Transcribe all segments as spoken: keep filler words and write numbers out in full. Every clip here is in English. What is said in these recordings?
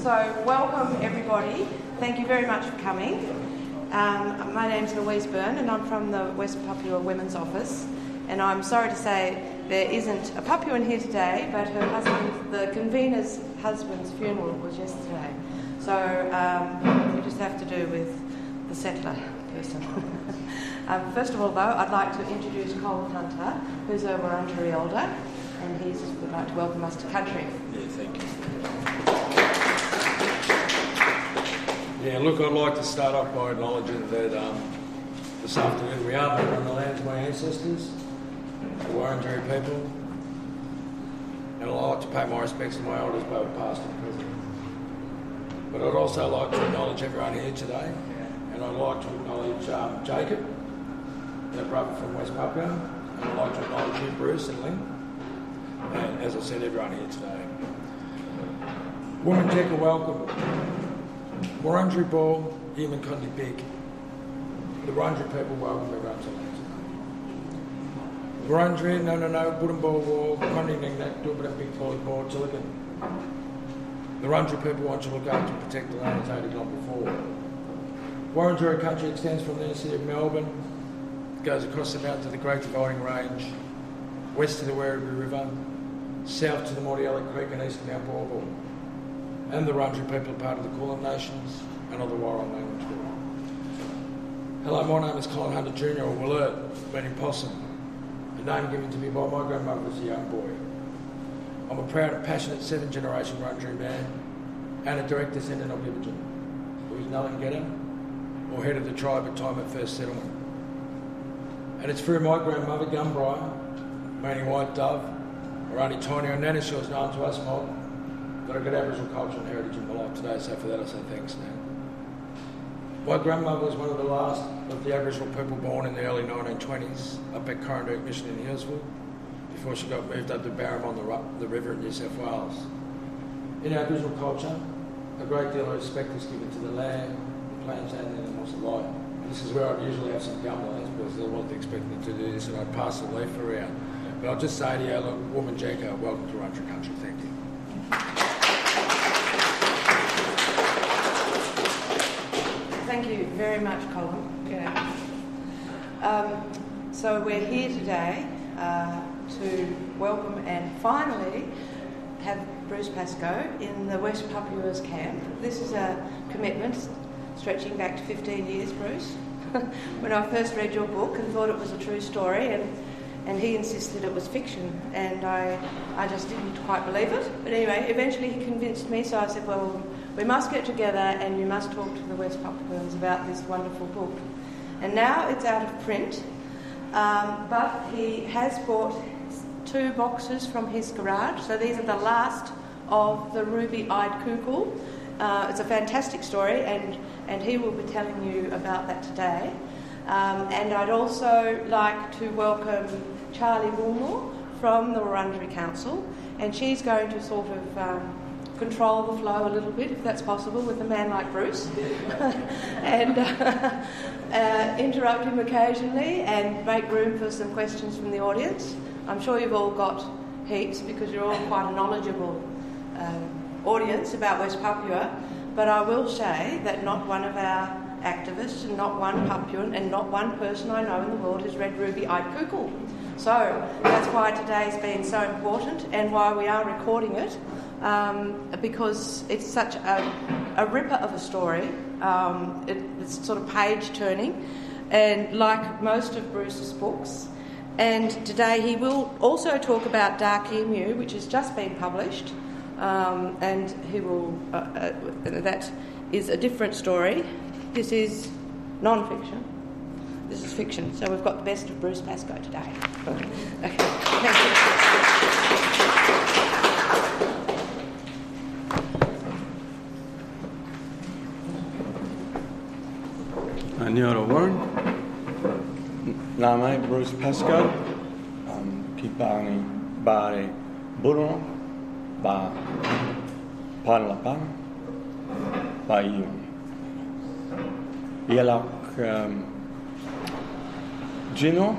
So welcome everybody. Thank you very much for coming. Um, my name's Louise Byrne and I'm from the West Papua Women's Office, and I'm sorry to say there isn't a Papuan here today, but her husband, the convener's husband's funeral was yesterday. So um, we just have to do with the settler person. um, first of all though, I'd like to introduce Colin Hunter, who's a Wurundjeri elder, and he would like to welcome us to country. Yeah, thank you. Yeah, look, I'd like to start off by acknowledging that um, this afternoon we are back on the lands of my ancestors, the Wurundjeri people, and I'd like to pay my respects to my elders, both past and present. But I'd also like to acknowledge everyone here today, and I'd like to acknowledge um, Jacob, our brother from West Papua, and I'd like to acknowledge you, Bruce and Lynn, and as I said, everyone here today. Woman Jeka, welcome. Wurundjeri Ball, Human Condi Big. The Wurundjeri people welcome everyone to lands. Wurundjeri, no, no, no, Wooden Ball Wall, Condi Ning Nak, Dubra Big Poly Ball, Chilican. The Wurundjeri people want to look after and protect the land as they did not before. Wurundjeri country extends from the inner city of Melbourne, goes across the mountain to the Great Dividing Range, west to the Werribee River, south to the Mordialloc Creek and east to Mount Bauble. And the Wurundjeri people are part of the Kulin Nations and of the Warong language group. Hello, my name is Colin Hunter Junior, or Willert, meaning possum, a name given to me by my grandmother as a young boy. I'm a proud and passionate seventh-generation Wurundjeri man and a direct descendant of Ibajan, who was Nullan Gedda, or head of the tribe at time of first settlement. And it's through my grandmother, Gumbriar, meaning white dove, or Auntie Tiny, or Nanny, she was known to us mob, that I've got Aboriginal culture and heritage in my life today, so for that I say thanks, Nan. My grandmother was one of the last of the Aboriginal people born in the early nineteen twenties up at Corranderk Mission in Healesville, before she got moved up to Barram on the, the river in New South Wales. In Aboriginal culture, a great deal of respect is given to the land, the plants and the animals alike. And this is where I'd usually have some gumlands because they wasn't expecting to do this and I'd pass the leaf around. But I'll just say to you, look, Woman Jeka, welcome to Wurundjeri country, thank you. Thank you very much, Colin. Yeah. Um, so we're here today uh, to welcome and finally have Bruce Pascoe in the West Papua's camp. This is a commitment stretching back to fifteen years, Bruce. When I first read your book and thought it was a true story, and and he insisted it was fiction, and I, I just didn't quite believe it. But anyway, eventually he convinced me, so I said, well, we must get together and you must talk to the West Papuans about this wonderful book. And now it's out of print, um, but he has bought two boxes from his garage. So these are the last of the Ruby-Eyed Kukul. Uh, it's a fantastic story, and, and he will be telling you about that today. Um, and I'd also like to welcome Charlie Woolmore from the Wurundjeri Council, and she's going to sort of um, control the flow a little bit, if that's possible, with a man like Bruce, and uh, uh, interrupt him occasionally and make room for some questions from the audience. I'm sure you've all got heaps because you're all quite a knowledgeable um, audience about West Papua, but I will say that not one of our activists and not one Papuan and not one person I know in the world has read Ruby-Eyed Kukul. So that's why today's been so important and why we are recording it, um, because it's such a, a ripper of a story. Um, it, it's sort of page-turning, and like most of Bruce's books. And today he will also talk about Dark Emu, which has just been published, um, and he will. Uh, uh, that is a different story. This is non-fiction. This is fiction. So we've got the best of Bruce Pascoe today. Okay. Thank you. Aniora Warren. Name Bruce Pascoe. Um, Kipani Bare Bruno. Ba Panlapang. Ba Ion. Yelak um, Gino,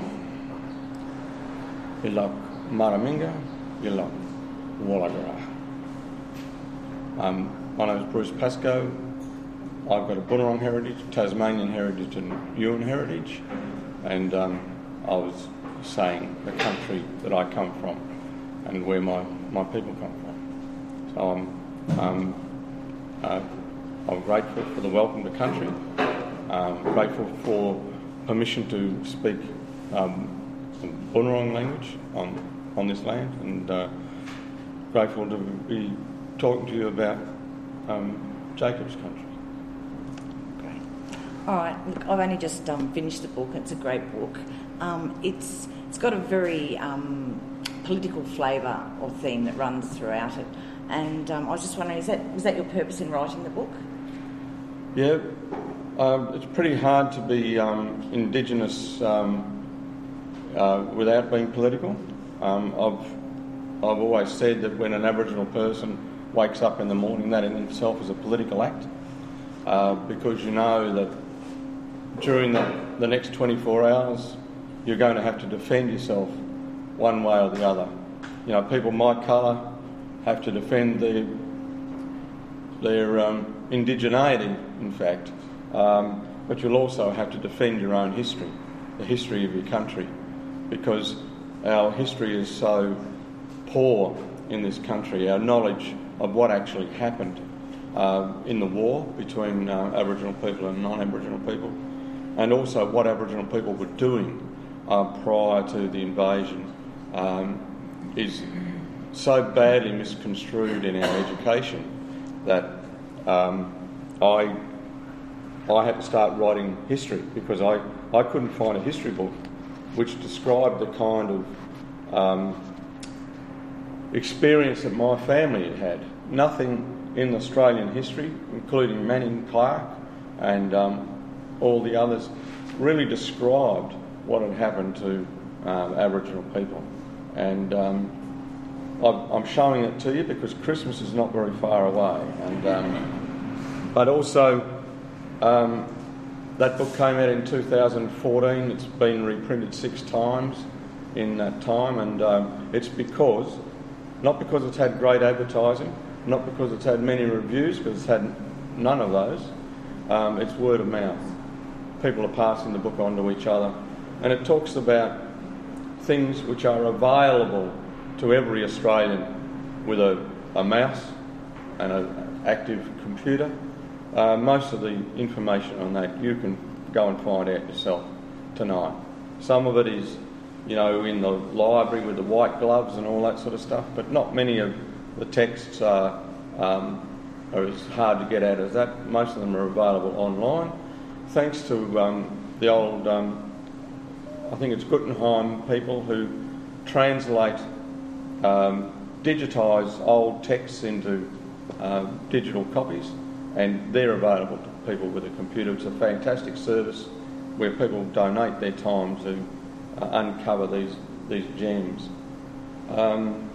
Yelak Maraminga, Yelak Wallagara. Um, my name is Bruce Pascoe. I've got a Boonwurrung heritage, Tasmanian heritage and Yuin heritage, and um, I was saying the country that I come from and where my, my people come from. So I'm, um, uh, I'm grateful for the welcome to country, um, grateful for permission to speak um, Boonwurrung language on, on this land, and uh, grateful to be talking to you about um, Jacob's country. Great. All right. Look, I've only just um, finished the book. It's a great book. Um, it's it's got a very um, political flavour or theme that runs throughout it. And um, I was just wondering, is that was that your purpose in writing the book? Yeah, um, it's pretty hard to be um, Indigenous um, uh, without being political. Um, I've I've always said that when an Aboriginal person wakes up in the morning, that in itself is a political act, uh, because you know that during the, the next twenty-four hours, you're going to have to defend yourself one way or the other. You know, people my colour have to defend their their um, indigeneity, in fact, um, but you'll also have to defend your own history, the history of your country, because our history is so poor in this country. Our knowledge of what actually happened uh, in the war between uh, Aboriginal people and non-Aboriginal people, and also what Aboriginal people were doing uh, prior to the invasion, um, is so badly misconstrued in our education that um, I I had to start writing history, because I, I couldn't find a history book which described the kind of um, experience that my family had had. Nothing in Australian history, including Manning Clark and um, all the others, really described what had happened to um, Aboriginal people. And um, I'm showing it to you because Christmas is not very far away. And um, but also, um, that book came out in two thousand fourteen. It's been reprinted six times in that time, and um, it's because, not because it's had great advertising, not because it's had many reviews, because it's had none of those. Um, it's word of mouth. People are passing the book on to each other, and it talks about things which are available to every Australian with a, a mouse and an active computer. Uh, most of the information on that you can go and find out yourself tonight. Some of it is, you know, in the library with the white gloves and all that sort of stuff, but not many of the texts are, um, are as hard to get at as that. Most of them are available online, thanks to um, the old, um, I think it's Guggenheim people who translate, um, digitise old texts into uh, digital copies, and they're available to people with a computer. It's a fantastic service where people donate their time to uh, uncover these these gems. Um,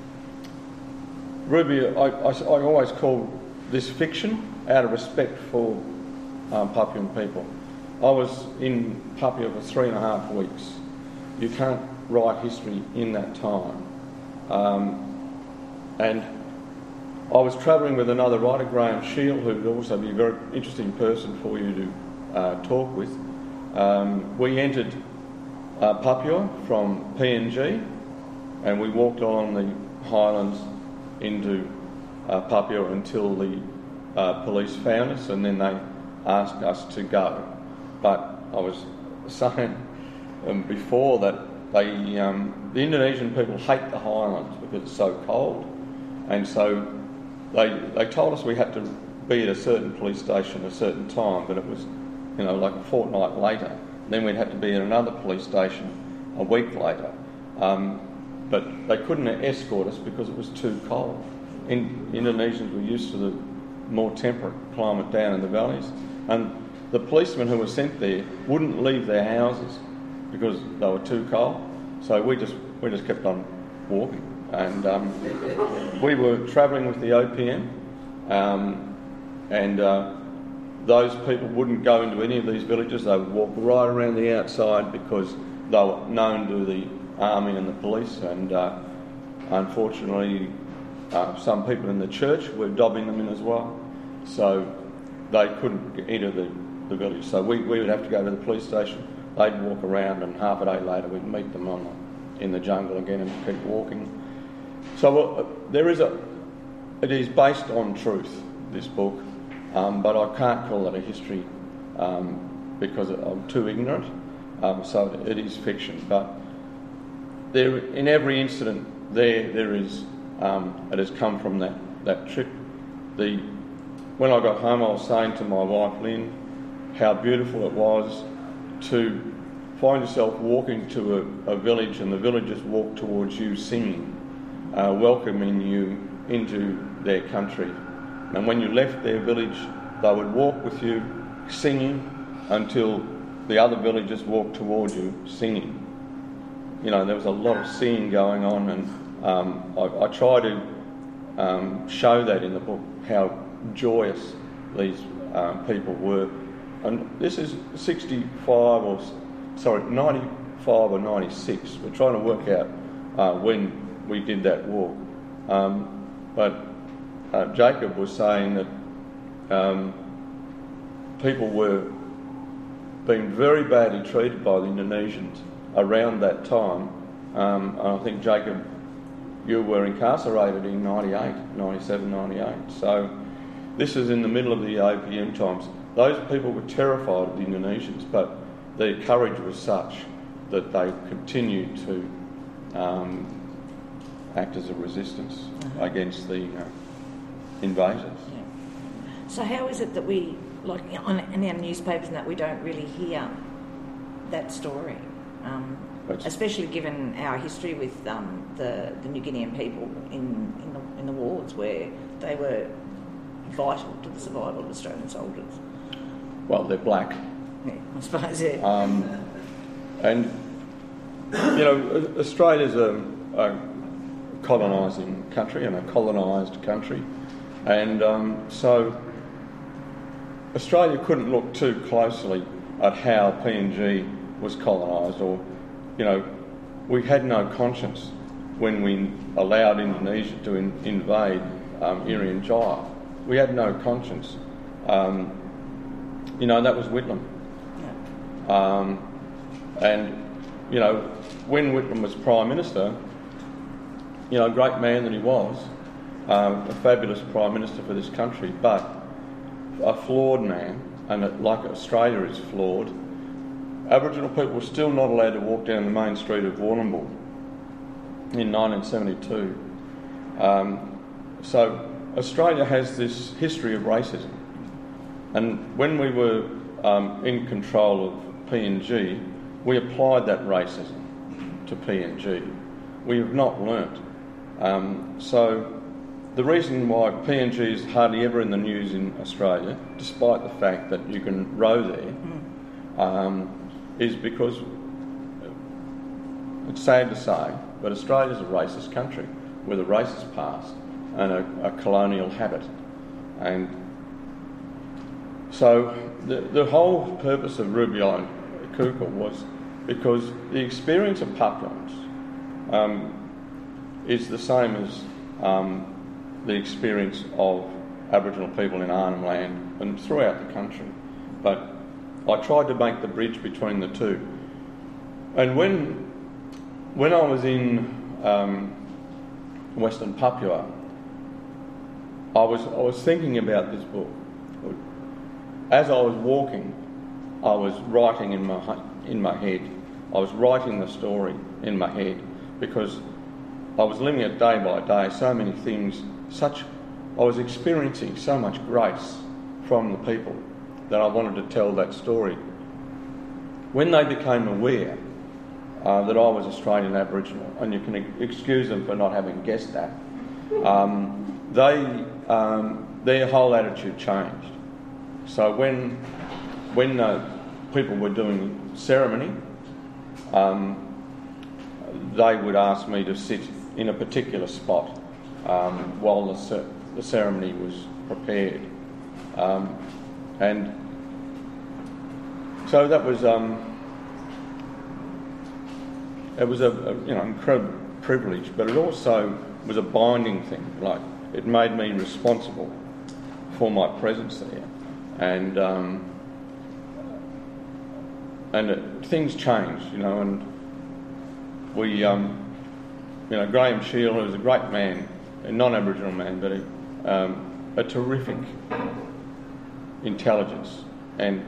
Ruby, I, I, I always call this fiction out of respect for um, Papuan people. I was in Papua for three and a half weeks. You can't write history in that time. Um, and I was travelling with another writer, Graham Shield, who would also be a very interesting person for you to uh, talk with. Um, we entered uh, Papua from P N G, and we walked along the highlands into uh, Papua until the uh, police found us, and then they asked us to go. But I was saying um, before that they, um, the Indonesian people hate the highlands because it's so cold, and so they they told us we had to be at a certain police station at a certain time, but it was, you know, like a fortnight later. Then we'd have to be at another police station a week later. Um, but they couldn't escort us because it was too cold. In, Indonesians were used to the more temperate climate down in the valleys, and the policemen who were sent there wouldn't leave their houses because they were too cold. So we just we just kept on walking, and um, we were travelling with the O P M, um, and uh, those people wouldn't go into any of these villages. They would walk right around the outside because they were known to the army and the police, and uh, unfortunately uh, some people in the church were dobbing them in as well, so they couldn't enter the, the village. So we, we would have to go to the police station. They'd walk around, and half a day later we'd meet them on the, in the jungle again and keep walking. So uh, there is a, it is based on truth, this book, um, but I can't call it a history um, because I'm too ignorant. Um, so it is fiction, but there, in every incident, there there is um, it has come from that that trip. The when I got home, I was saying to my wife Lynn how beautiful it was to find yourself walking to a, a village, and the villagers walk towards you singing, uh, welcoming you into their country. And when you left their village, they would walk with you singing until the other villagers walked toward you singing. You know, there was a lot of singing going on, and um, I, I try to um, show that in the book, how joyous these um, people were. And this is sixty-five or, sorry, ninety-five or ninety-six. We're trying to work out uh, when we did that walk. Um, but uh, Jacob was saying that um, people were being very badly treated by the Indonesians around that time. Um, and I think, Jacob, you were incarcerated in ninety-eight, ninety-seven, ninety-eight. So this is in the middle of the O P M times. Those people were terrified of the Indonesians, but their courage was such that they continued to um, act as a resistance uh-huh. against the uh, invaders. Yeah. So how is it that we, like on, in our newspapers and that, we don't really hear that story? Um, especially given our history with um, the, the New Guinean people in, in, the, in the wars, where they were vital to the survival of Australian soldiers. Well, they're black. Yeah, I suppose, yeah. Um, and, you know, Australia's a, a colonising country and a colonised country. And um, so Australia couldn't look too closely at how P N G was colonised, or, you know, we had no conscience when we allowed Indonesia to in, invade um, Irian Jaya. We had no conscience. Um, you know, that was Whitlam. Yeah. Um, and, you know, when Whitlam was Prime Minister, you know, a great man that he was, um, a fabulous Prime Minister for this country, but a flawed man, and it, like Australia is flawed. Aboriginal people were still not allowed to walk down the main street of Warrnambool in nineteen seventy-two. Um, so Australia has this history of racism. And when we were um, in control of P N G, we applied that racism to P N G. We have not learnt. Um, so the reason why P N G is hardly ever in the news in Australia, despite the fact that you can row there, um, is because, it's sad to say, but Australia's a racist country with a racist past and a, a colonial habit. And so the, the whole purpose of Rubialla Kuka was because the experience of Papuans um, is the same as um, the experience of Aboriginal people in Arnhem Land and throughout the country. But I tried to make the bridge between the two. And when when I was in um, Western Papua, I was I was thinking about this book. As I was walking, I was writing in my in my head. I was writing the story in my head because I was living it day by day. So many things, such I was experiencing so much grace from the people that I wanted to tell that story. When they became aware uh, that I was Australian Aboriginal, and you can excuse them for not having guessed that, um, they um, their whole attitude changed. So when when uh, people were doing ceremony, um, they would ask me to sit in a particular spot um, while the, cer- the ceremony was prepared. Um, and so that was um, it was a, a you know incredible privilege, but it also was a binding thing. Like, it made me responsible for my presence there. And um, and it, things changed, you know, and we, um, you know, Graham Shield, who was a great man, a non-Aboriginal man, but a, um, a terrific intelligence. And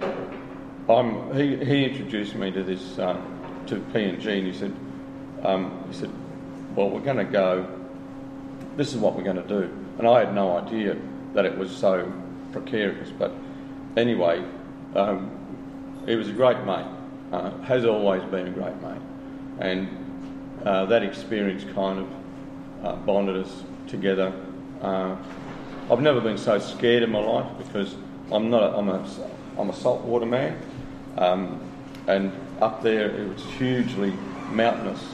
I'm, he, he introduced me to this, uh, to P and G, and he said, um, he said, well, we're going to go, this is what we're going to do. And I had no idea that it was so precarious, but anyway, um, he was a great mate, uh, has always been a great mate, and uh, that experience kind of uh, bonded us together. Uh, I've never been so scared in my life because I'm not. A, I'm a. I'm a saltwater man, um, and up there it was hugely mountainous.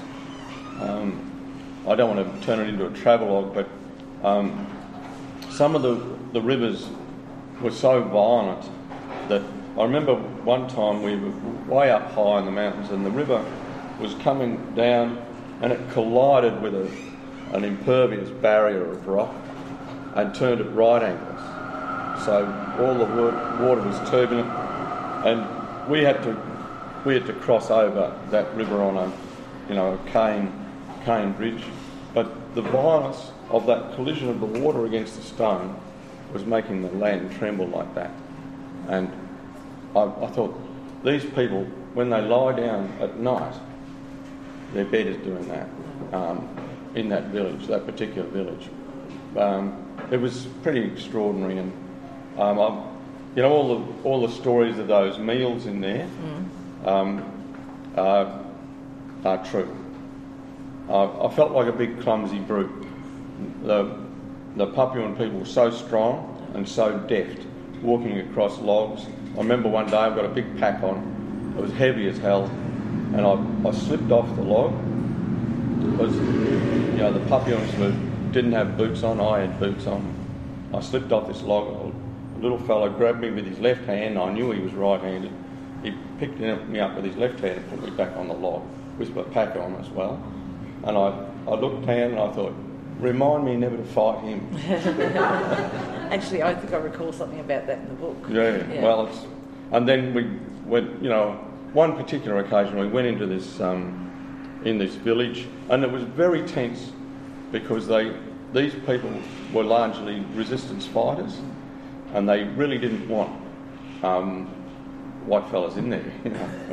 Um, I don't want to turn it into a travelogue, but um, some of the the rivers were so violent that I remember one time we were way up high in the mountains and the river was coming down and it collided with a, an impervious barrier of rock and turned at right angles. So all the water was turbulent and we had to we had to cross over that river on a you know a cane cane bridge. But the violence of that collision of the water against the stone was making the land tremble like that. And I, I thought, these people, when they lie down at night, their bed is doing that um, in that village, that particular village. Um, it was pretty extraordinary, and um, I, you know, all the all the stories of those meals in there mm. um, are, are true. I, I felt like a big clumsy brute. The the Papuan people were so strong and so deft, walking across logs. I remember one day I've got a big pack on. It was heavy as hell, and I, I slipped off the log because you know the Papuans were, didn't have boots on. I had boots on. I slipped off this log. A little fellow grabbed me with his left hand. I knew he was right-handed. He picked me up with his left hand and put me back on the log with my pack on as well. And I, I looked down and I thought, remind me never to fight him. Actually, I think I recall something about that in the book. Yeah, yeah. well, it's... And then we went, you know, one particular occasion we went into this, um, in this village, and it was very tense because they, these people were largely resistance fighters, and they really didn't want um, white fellas in there, you know.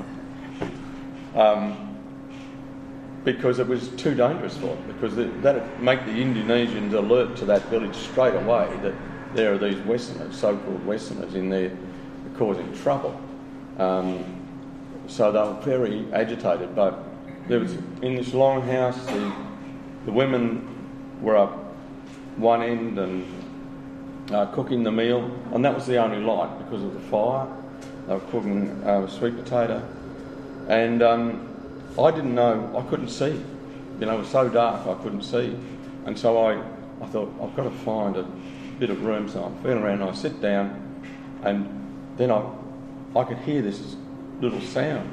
um, because it was too dangerous for them, because that would make the Indonesians alert to that village straight away that there are these Westerners, so-called Westerners, in there causing trouble. Um, so they were very agitated, but there was, in this longhouse, the, the women were up one end and uh, cooking the meal, and that was the only light because of the fire. They were cooking uh, sweet potato, and um, I didn't know, I couldn't see. You know, it was so dark I couldn't see. And so I, I thought, I've got to find a bit of room. So I'm feeling around and I sit down and then I I could hear this little sound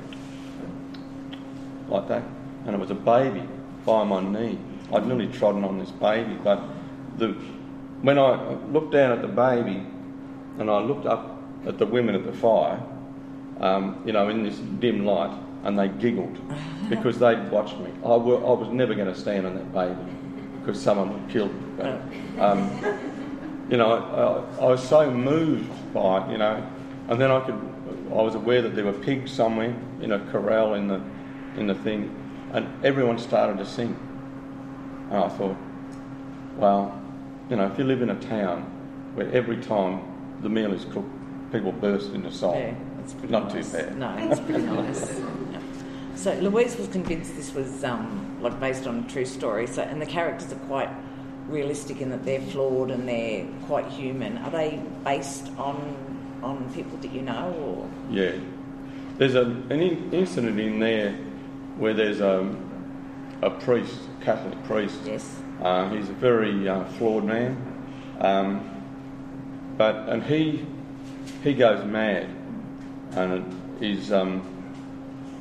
like that. And it was a baby by my knee. I'd nearly trodden on this baby. But the when I looked down at the baby and I looked up at the women at the fire, um, you know, in this dim light, and they giggled because they'd watched me. I, w- I was never going to stand on that baby because someone would kill me. But, um, you know, I, I was so moved by it, you know, and then I could, I was aware that there were pigs somewhere in a corral in the in the thing, and everyone started to sing. And I thought, well, you know, if you live in a town where every time the meal is cooked, people burst into song. Yeah. It's pretty Not nice. too bad. No, it's pretty nice. Yeah. So Louise was convinced this was um, like based on a true story. So and the characters are quite realistic in that they're flawed and they're quite human. Are they based on on people that you know, or? Yeah, there's a, an in, incident in there where there's a a priest, a Catholic priest. Yes. Uh, he's a very uh, flawed man, um, but and he he goes mad. And he's um,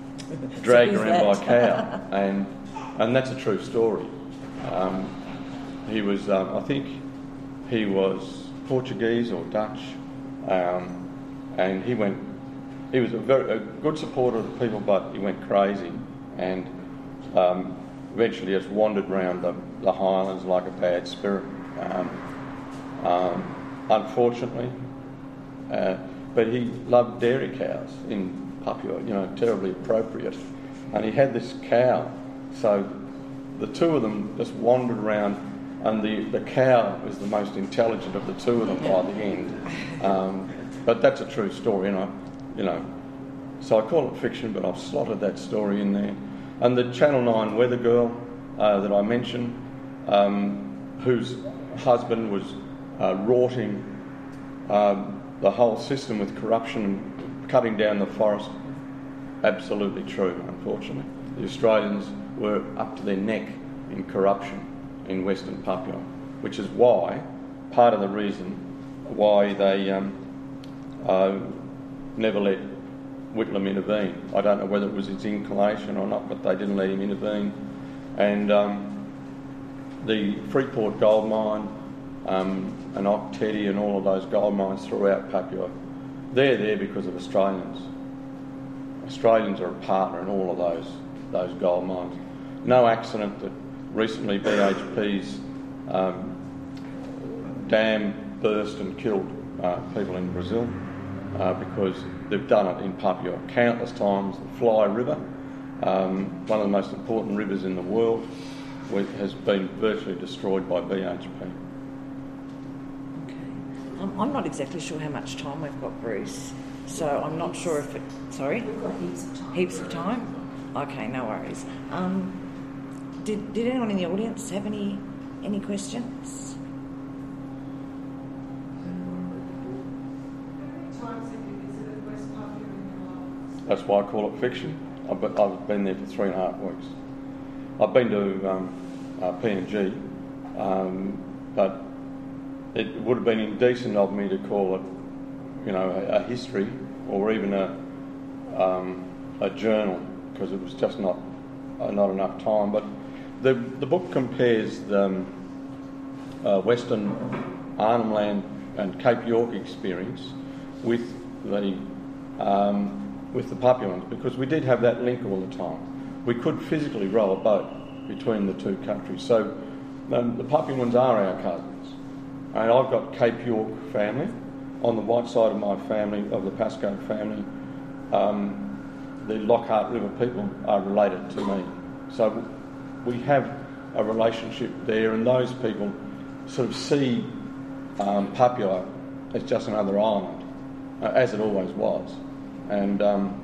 dragged so around by that? a cow, and and that's a true story. Um, he was, um, I think, he was Portuguese or Dutch, um, and he went. He was a very a good supporter of the people, but he went crazy, and um, eventually just wandered around the, the Highlands like a bad spirit. Um, um, unfortunately, uh, but he loved dairy cows in Papua. You know, terribly appropriate, and he had this cow, so the two of them just wandered around, and the, the cow was the most intelligent of the two of them by the end. Um, but that's a true story, and I, you know, so I call it fiction, but I've slotted that story in there. And the Channel nine weather girl uh, that I mentioned, um, whose husband was uh, rorting um, the whole system with corruption and cutting down the forest, absolutely true, unfortunately. The Australians were up to their neck in corruption in Western Papua, which is why, part of the reason why they um, uh, never let Whitlam intervene. I don't know whether it was his inclination or not, but they didn't let him intervene. And um, the Freeport gold mine, um, and Ok Tedi and all of those gold mines throughout Papua, they're there because of Australians. Australians are a partner in all of those those gold mines. No accident that recently B H P's um, dam burst and killed uh, people in Brazil uh, because they've done it in Papua countless times. The Fly River, um, one of the most important rivers in the world, has been virtually destroyed by B H P. Okay. Um, I'm not exactly sure how much time we've got, Bruce, so I'm not sure if it... Sorry? We've got heaps of time. Heaps of time? Okay, no worries. Um, did, did anyone in the audience have any any questions? That's why I call it fiction. I've been, I've been there for three and a half weeks. I've been to um, uh, P N G, um, but it would have been indecent of me to call it, you know, a, a history or even a um, a journal, because it was just not uh, not enough time. But the the book compares the um, uh, Western Arnhem Land and Cape York experience with the um, with the Papuans, because we did have that link all the time. We could physically row a boat between the two countries. So um, the Papuans are our cousins. And I've got Cape York family. On the white side of my family, of the Pascoe family, um, the Lockhart River people are related to me. So we have a relationship there, and those people sort of see um, Papua as just another island, uh, as it always was. And um,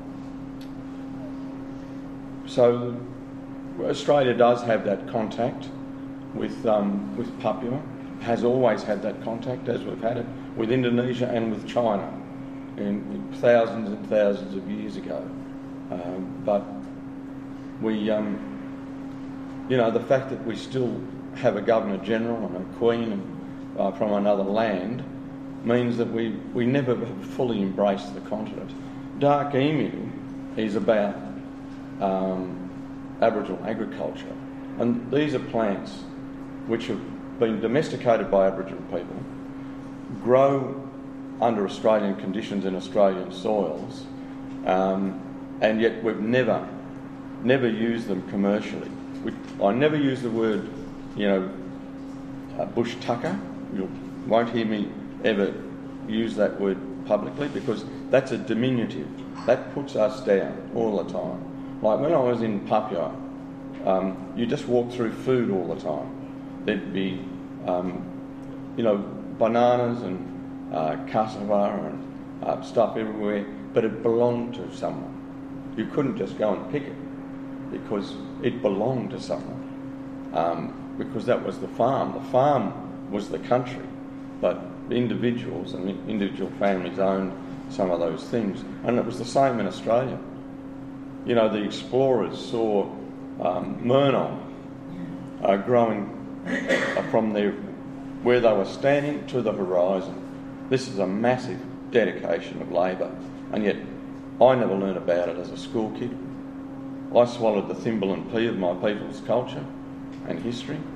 so Australia does have that contact with um, with Papua, has always had that contact, as we've had it with Indonesia and with China in, in thousands and thousands of years ago. Um, but we, um, you know, the fact that we still have a Governor-General and a Queen and, uh, from another land means that we, we never have fully embraced the continent. Dark Emu is about um, Aboriginal agriculture, and these are plants which have been domesticated by Aboriginal people, grow under Australian conditions in Australian soils, um, and yet we've never, never used them commercially. We, I never use the word, you know, uh, bush tucker. You won't hear me ever use that word publicly, because that's a diminutive. That puts us down all the time. Like when I was in Papua, um, you just walk through food all the time. There'd be, um, you know, bananas and uh, cassava and uh, stuff everywhere, but it belonged to someone. You couldn't just go and pick it, because it belonged to someone, um, because that was the farm. The farm was the country, but the individuals and the individual families owned some of those things. And it was the same in Australia. You know, the explorers saw um, Murnau uh, growing uh, from their, where they were standing to the horizon. This is a massive dedication of labour, and yet I never learned about it as a school kid. I swallowed the thimble and pea of my people's culture and history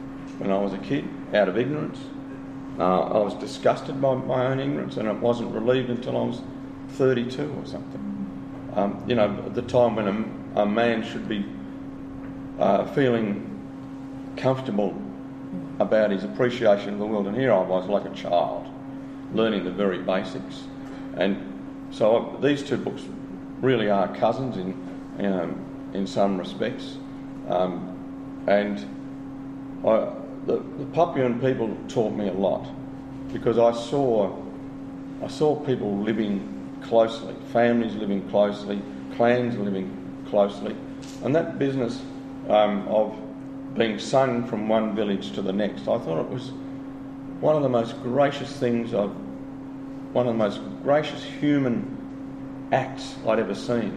when I was a kid, out of ignorance. Uh, I was disgusted by my own ignorance, and it wasn't relieved until I was thirty-two or something. Um, you know, at the time when a, a man should be uh, feeling comfortable about his appreciation of the world, and here I was like a child, learning the very basics. And so I, these two books really are cousins in you know, in some respects. Um, and I, the, the Papuan people taught me a lot, because I saw I saw people living closely, families living closely, clans living closely, and that business um, of being sung from one village to the next, I thought it was one of the most gracious things I've, one of the most gracious human acts I'd ever seen.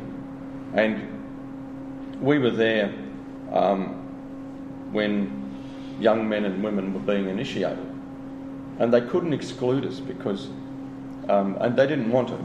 And we were there um, when young men and women were being initiated, and they couldn't exclude us because, um, and they didn't want to.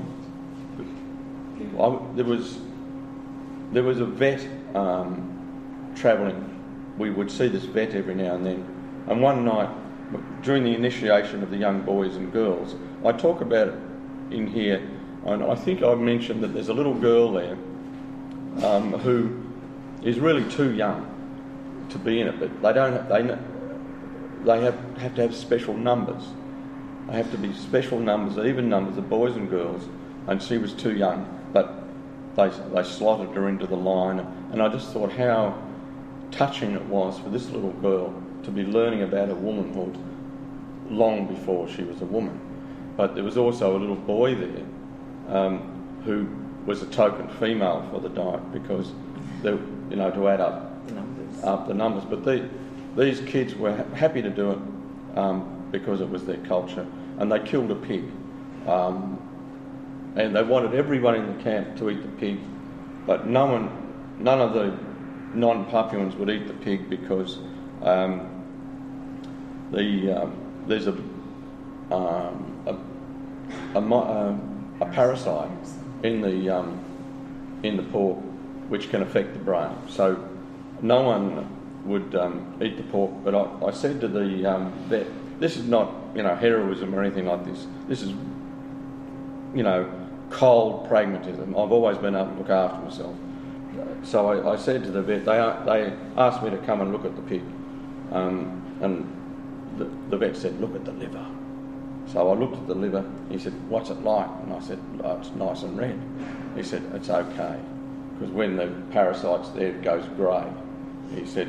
I, there was there was a vet um, travelling. We would see this vet every now and then, and one night during the initiation of the young boys and girls, I talk about it in here, and I think I mentioned that there's a little girl there um, who is really too young to be in it, but they don't. They they have have to have special numbers. They have to be special numbers, even numbers of boys and girls, and she was too young, but they they slotted her into the line, and I just thought how touching it was for this little girl to be learning about her womanhood long before she was a woman. But there was also a little boy there um, who was a token female for the diet, because they, you know, to add up The numbers. up the numbers. But the, these kids were ha- happy to do it um, because it was their culture, and they killed a pig. Um, and they wanted everyone in the camp to eat the pig, but no one, none of the non-Papuans would eat the pig because um, the um, there's a um, a, a, um, a parasite in the um, in the pork which can affect the brain. So no one would um, eat the pork. But I, I said to the um, vet, this is not you know heroism or anything like this. This is you know cold pragmatism. I've always been able to look after myself. So I, I said to the vet, they they asked me to come and look at the pig, um, and the, the vet said, look at the liver. So I looked at the liver. He said, what's it like? And I said, oh, it's nice and red. He said, it's okay, because when the parasite's there, it goes grey. He said,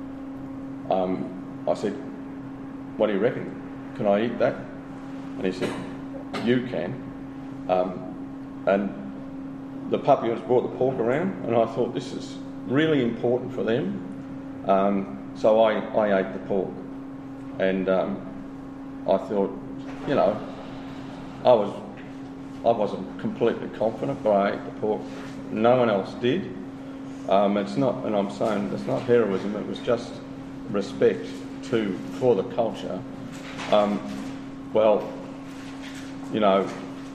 um, I said, what do you reckon? Can I eat that? And he said, you can. Um, and the Papuans brought the pork around, and I thought this is really important for them. Um, so I, I ate the pork, and um, I thought, you know, I was I wasn't completely confident, but I ate the pork. No one else did. Um, it's not, and I'm saying it's not heroism. It was just respect to for the culture. Um, well, you know.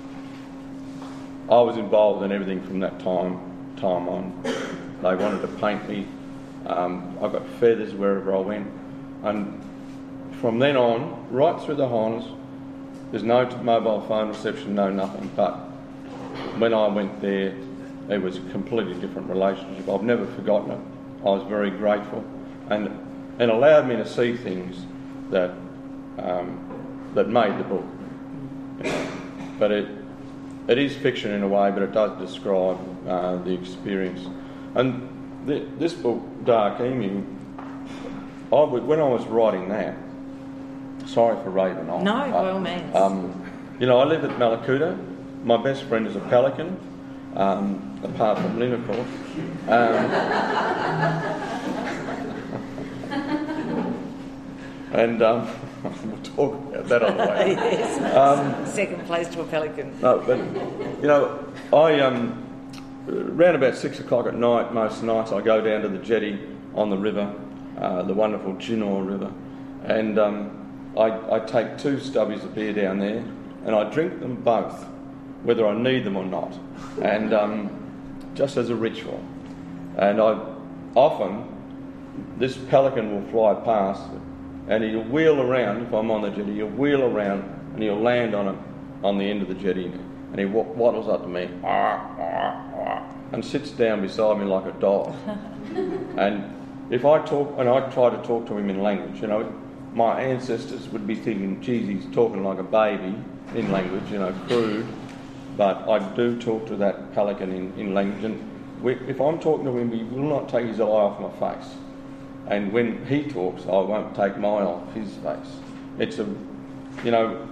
I was involved in everything from that time time on. They wanted to paint me. Um, I got feathers wherever I went. And from then on, right through the Highlands, there's no mobile phone reception, no nothing. But when I went there, it was a completely different relationship. I've never forgotten it. I was very grateful. And it allowed me to see things that um, that made the book. You know. But it It is fiction in a way, but it does describe uh, the experience. And th- this book, Dark Emu, I would, when I was writing that, sorry for raving on. No, uh, by all means. Um, you know, I live at Malakuta. My best friend is a pelican, um, apart from Lynn, of course. Um, and um, we'll talk about that on the way. Yes. Um, Second place to a pelican. No, but you know, I um, around about six o'clock at night, most nights I go down to the jetty on the river, uh, the wonderful Chinor River, and um, I, I take two stubbies of beer down there, and I drink them both, whether I need them or not, and um, just as a ritual. And I often this pelican will fly past and he'll wheel around, if I'm on the jetty, he'll wheel around and he'll land on a, on the end of the jetty, and he waddles up to me, and sits down beside me like a dog. And if I talk, and I try to talk to him in language, you know, my ancestors would be thinking, geez, he's talking like a baby in language, you know, crude, but I do talk to that pelican in, in language, and we, if I'm talking to him, he will not take his eye off my face. And when he talks, I won't take my eye off his face. It's a, you know,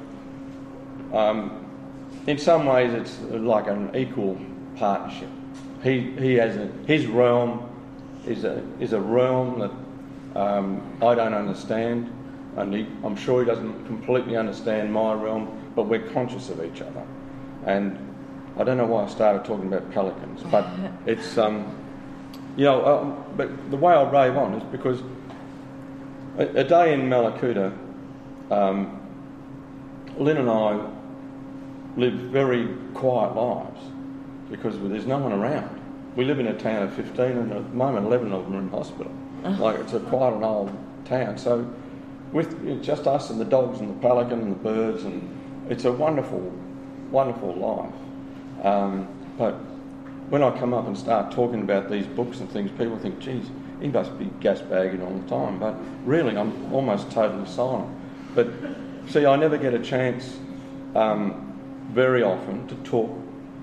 um, in some ways it's like an equal partnership. He he has a, his realm is a is a realm that um, I don't understand, and he, I'm sure he doesn't completely understand my realm, but we're conscious of each other. And I don't know why I started talking about pelicans, but it's um, you know, uh, but the way I rave on is because a, a day in Mallacoota, um, Lynn and I live very quiet lives because there's no one around. We live in a town of fifteen, and at the moment eleven of them are in hospital. Like, it's a quite an old town. So with you know, just us and the dogs and the pelican and the birds, and it's a wonderful, wonderful life. Um, but when I come up and start talking about these books and things, people think, geez, he must be gas bagging all the time. But really, I'm almost totally silent. But see, I never get a chance um, very often to talk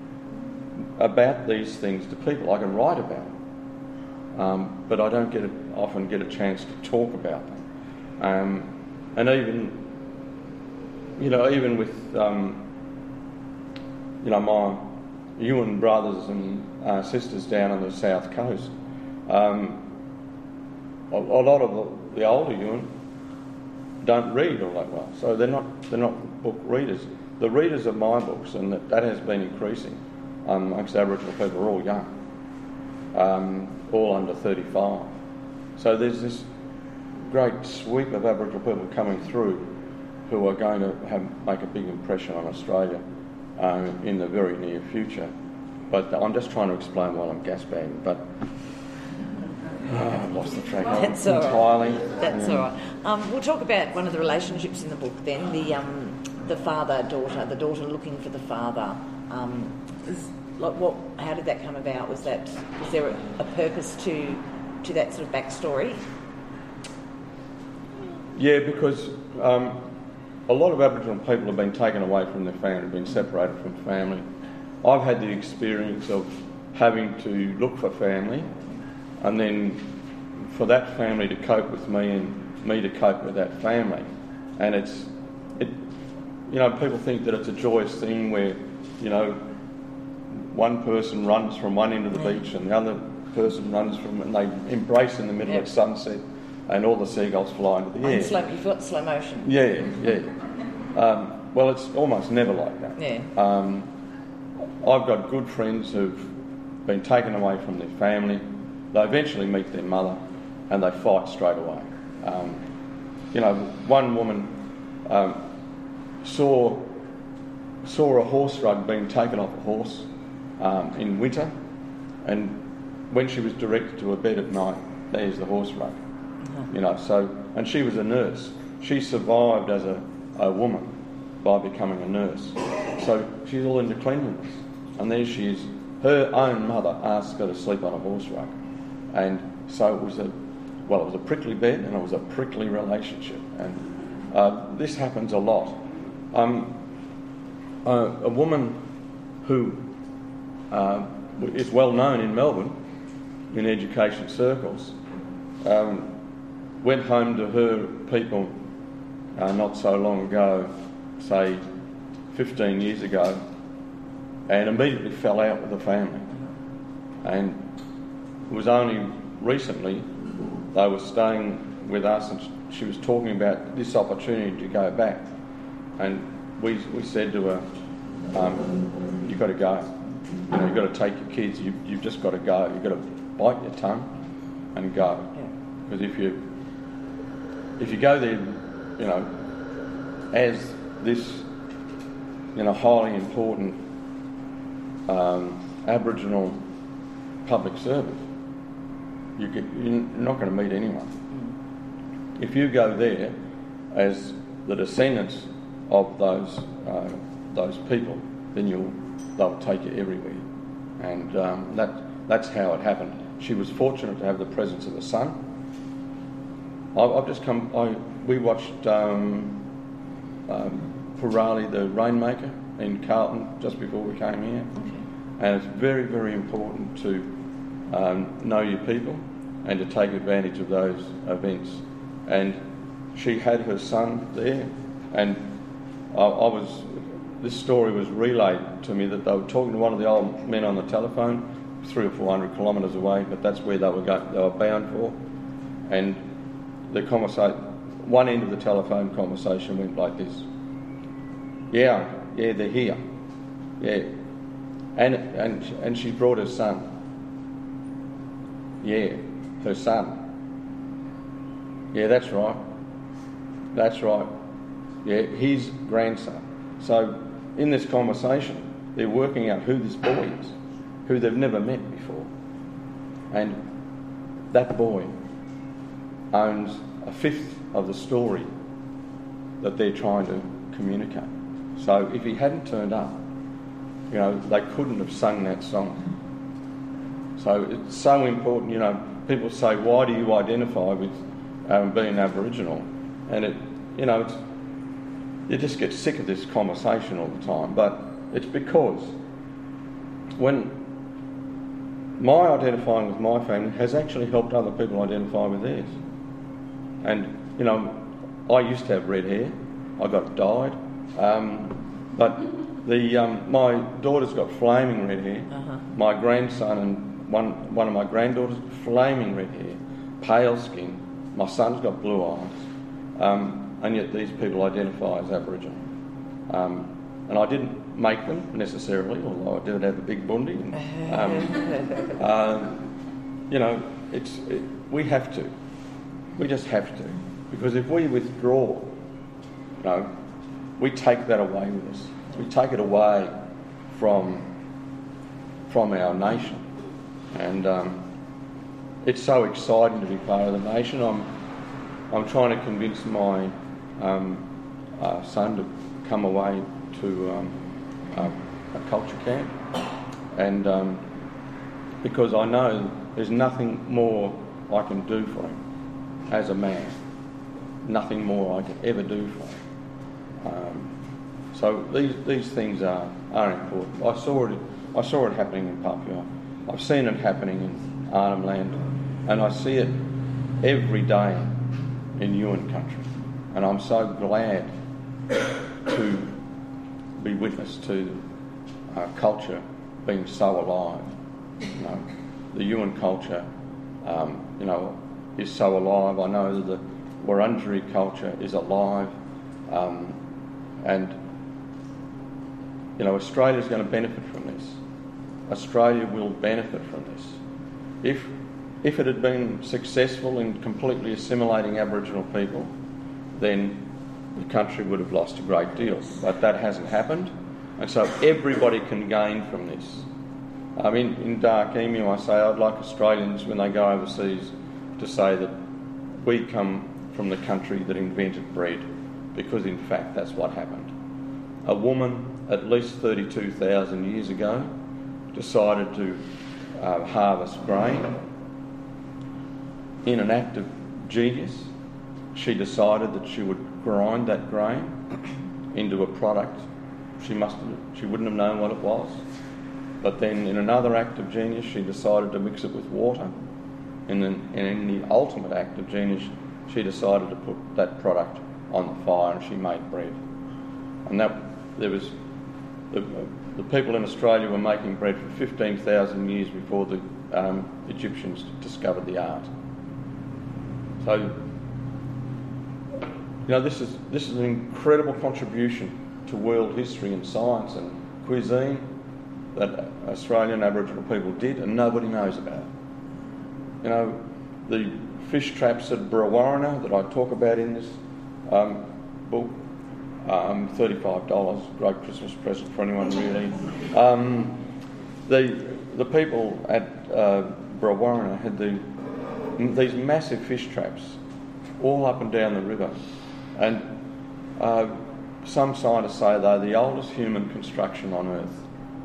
about these things to people. I can write about them, um, but I don't get a, often get a chance to talk about them. Um, and even, you know, even with, um, you know, my Yuin brothers and uh, sisters down on the south coast, um, a, a lot of the, the older Yuin don't read all that well, so they're not they're not book readers. The readers of my books, and that, that has been increasing um, amongst Aboriginal people, are all young, um, all under thirty-five. So there's this great sweep of Aboriginal people coming through who are going to have, make a big impression on Australia uh, in the very near future. But I'm just trying to explain while I'm gas bagging, but oh, I've lost the track That's entirely. All right. That's yeah. all right. Um, we'll talk about one of the relationships in the book then, the um, the father-daughter, the daughter looking for the father. Um, is, like, what? How did that come about? Was that was there a, a purpose to to that sort of backstory? Yeah, because um, a lot of Aboriginal people have been taken away from their family, been separated from family. I've had the experience of having to look for family, and then for that family to cope with me and me to cope with that family. And it's, it, you know, people think that it's a joyous thing where, you know, one person runs from one end of the beach and the other person runs from, and they embrace in the middle yep. of sunset, and all the seagulls fly into the air. And slow, you've got slow motion. Yeah, yeah. Um, well, it's almost never like that. Yeah. Um, I've got good friends who've been taken away from their family. They eventually meet their mother, and they fight straight away. Um, you know, one woman um, saw saw a horse rug being taken off a horse um, in winter, and when she was directed to a bed at night, there's the horse rug. You know, so, and she was a nurse. She survived as a, a woman by becoming a nurse. So she's all into cleanliness. And there she is. Her own mother asked her to sleep on a horse rug. And so it was a, well, it was a prickly bed and it was a prickly relationship. And uh, this happens a lot. Um, uh, a woman who uh, is well known in Melbourne in education circles, um, went home to her people uh, not so long ago, say fifteen years ago, and immediately fell out with the family. And it was only recently they were staying with us, and she was talking about this opportunity to go back. And we we said to her, um, you've got to go. You know, you've got to take your kids. You, you've just got to go. You've got to bite your tongue and go. Because if you if you go there, you know, as this, you know, highly important um, Aboriginal public servant, you could, you're not going to meet anyone. if you go there as the descendants of those uh, those people, then you'll they'll take you everywhere, and um, that that's how it happened. She was fortunate to have the presence of the sun. I, I've just come. I we watched um, um, Purali the Rainmaker in Carlton just before we came here, Okay. and it's very very important to um, know your people and to take advantage of those events. And she had her son there, and I, I was. This story was relayed to me that they were talking to one of the old men on the telephone, three or four hundred kilometres away, but that's where they were going, they were bound for. And the conversation, one end of the telephone conversation went like this: "Yeah, yeah, they're here, yeah, and and and she brought her son. Yeah, her son. Yeah, that's right. That's right. Yeah, his grandson." So in this conversation, they're working out who this boy is, who they've never met before. And that boy owns a fifth of the story that they're trying to communicate. So if he hadn't turned up, you know, they couldn't have sung that song. So it's so important, you know, people say, why do you identify with um, being Aboriginal? And it, you know, it's, you just get sick of this conversation all the time, but it's because when my identifying with my family has actually helped other people identify with theirs. And, you know, I used to have red hair, I got it dyed, um, but the um, my daughter's got flaming red hair, Uh-huh. my grandson and one, one of my granddaughters, flaming red hair, pale skin, my son's got blue eyes. Um, and yet these people identify as Aboriginal. Um, and I didn't make them necessarily, although I did have a big bundi. And, um, um, you know, it's it, we have to. We just have to. Because if we withdraw, you know, we take that away with us. We take it away from, from our nation. And um, it's so exciting to be part of the nation. I'm, I'm trying to convince my Um, uh, son to come away to um, uh, a culture camp, and um, because I know there's nothing more I can do for him as a man, nothing more I can ever do for him. Um, so these these things are are important. I saw it I saw it happening in Papua. I've seen it happening in Arnhem Land, and I see it every day in Yuin country. And I'm so glad to be witness to uh, culture being so alive. You know, the Yuin culture, um, you know, is so alive. I know that the Wurundjeri culture is alive, um, and you know, Australia's going to benefit from this. Australia will benefit from this. If if it had been successful in completely assimilating Aboriginal people, then the country would have lost a great deal. But that hasn't happened, and so everybody can gain from this. I mean, in Dark Emu, I say I'd like Australians, when they go overseas, to say that we come from the country that invented bread, because in fact that's what happened. A woman, at least thirty-two thousand years ago, decided to uh, harvest grain. In an act of genius, she decided that she would grind that grain into a product. She must have, she wouldn't have known what it was. But then in another act of genius, she decided to mix it with water. And then and in the ultimate act of genius, she decided to put that product on the fire, and she made bread. And that there was the, the people in Australia were making bread for fifteen thousand years before the um, Egyptians discovered the art. So, you know, this is this is an incredible contribution to world history and science and cuisine that Australian Aboriginal people did, and nobody knows about. You know, the fish traps at Brewarrina that I talk about in this um, book, um, thirty-five dollars, great Christmas present for anyone really. Um, the the people at uh, Brewarrina had the, these massive fish traps. all up and down the river. And uh, some scientists say they're the oldest human construction on Earth.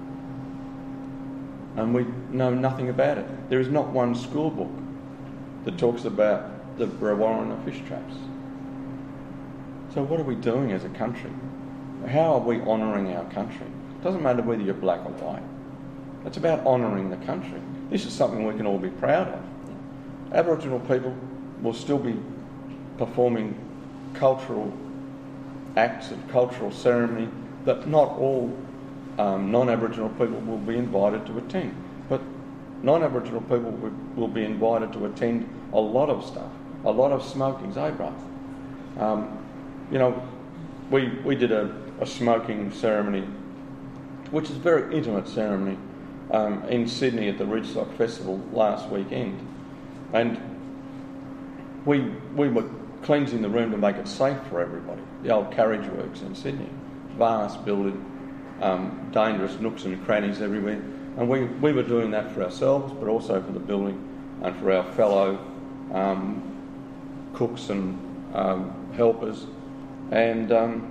And we know nothing about it. There is not one school book that talks about the Brewarrina fish traps. So what are we doing as a country? How are we honouring our country? It doesn't matter whether you're black or white. It's about honouring the country. This is something we can all be proud of. Aboriginal people will still be performing cultural acts and cultural ceremony that not all um, non-Aboriginal people will be invited to attend. But non-Aboriginal people will, will be invited to attend a lot of stuff, a lot of smokings, eh, bruv? Um, you know, we we did a, a smoking ceremony, which is a very intimate ceremony, um, in Sydney at the Ridgestock Festival last weekend. And we we were cleansing the room to make it safe for everybody. The old carriage works in Sydney, vast building, um, dangerous nooks and crannies everywhere. And we, we were doing that for ourselves, but also for the building and for our fellow um, cooks and um, helpers. And um,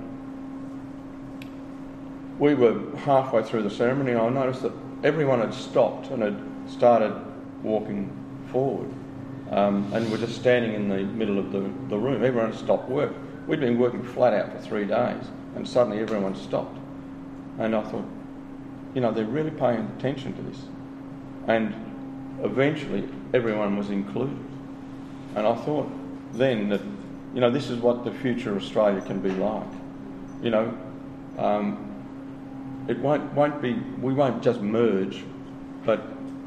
we were halfway through the ceremony, and I noticed that everyone had stopped and had started walking forward. Um, and we're just standing in the middle of the, the room. Everyone stopped work. We'd been working flat out for three days, and suddenly everyone stopped. And I thought, you know, they're really paying attention to this. And eventually everyone was included. And I thought then that, you know, this is what the future of Australia can be like. You know, um, it won't, won't be, we won't just merge, but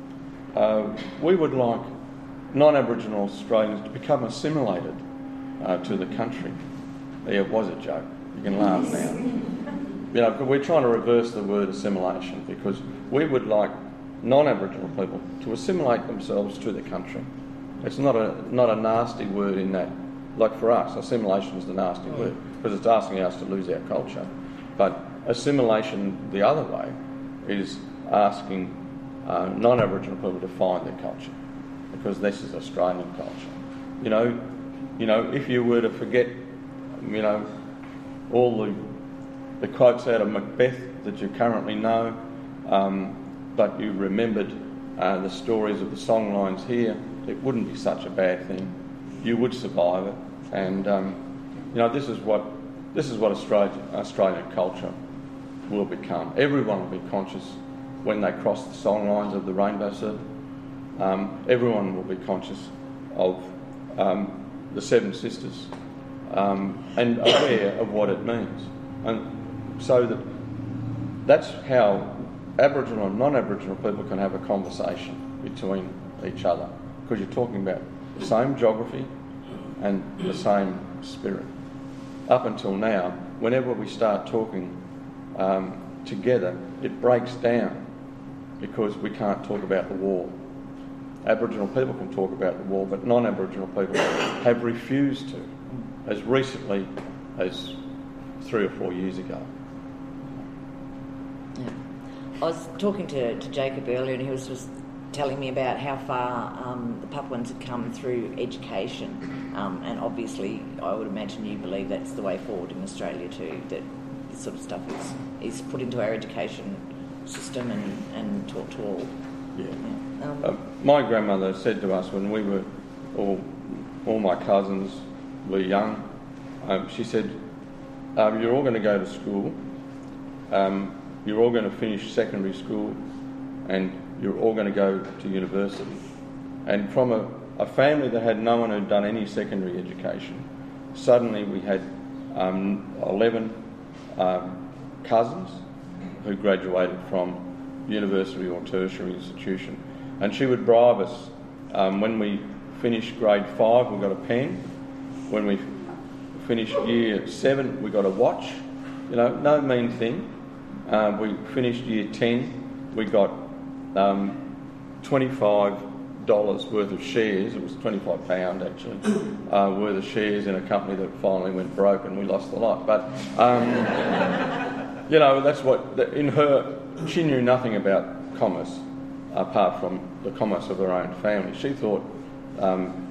uh, we would like non-Aboriginal Australians to become assimilated uh, to the country. Yeah, it was a joke. You can laugh now. You know, we're trying to reverse the word assimilation because we would like non-Aboriginal people to assimilate themselves to the country. It's not a not a nasty word in that. Like for us, assimilation is the nasty word because it's asking us to lose our culture. But assimilation the other way is asking uh, non-Aboriginal people to find their culture, because this is Australian culture. You know, you know, if you were to forget, you know, all the the quotes out of Macbeth that you currently know, um, but you remembered uh, the stories of the songlines here, it wouldn't be such a bad thing. You would survive it, and um, you know, this is what this is what Australia, Australian culture will become. Everyone will be conscious when they cross the songlines of the Rainbow Circle. Um, everyone will be conscious of um, the Seven Sisters um, and aware of what it means. And so that that's how Aboriginal and non-Aboriginal people can have a conversation between each other, because you're talking about the same geography and the same spirit. Up until now, whenever we start talking um, together, it breaks down because we can't talk about the war. Aboriginal people can talk about the war, but non-Aboriginal people have refused to, as recently as three or four years ago. Yeah. I was talking to, to Jacob earlier, and he was just telling me about how far um, the Papuans had come through education, um, and obviously I would imagine you believe that's the way forward in Australia too, that this sort of stuff is, is put into our education system and, and taught to all. Yeah. Yeah. Um, uh, my grandmother said to us when we were, all, all my cousins were young, um, she said, um, you're all going to go to school, um, you're all going to finish secondary school, and you're all going to go to university. And from a, a family that had no one who'd done any secondary education, suddenly we had um, eleven um, cousins who graduated from university or tertiary institution. And she would bribe us. Um, when we finished grade five, we got a pen. When we finished year seven, we got a watch. You know, no mean thing. Uh, we finished year ten, we got um, twenty-five dollars worth of shares. It was twenty-five pounds actually, uh, worth of shares in a company that finally went broke and we lost the lot. But, um, you know, that's what, in her, she knew nothing about commerce apart from the commerce of her own family. She thought um,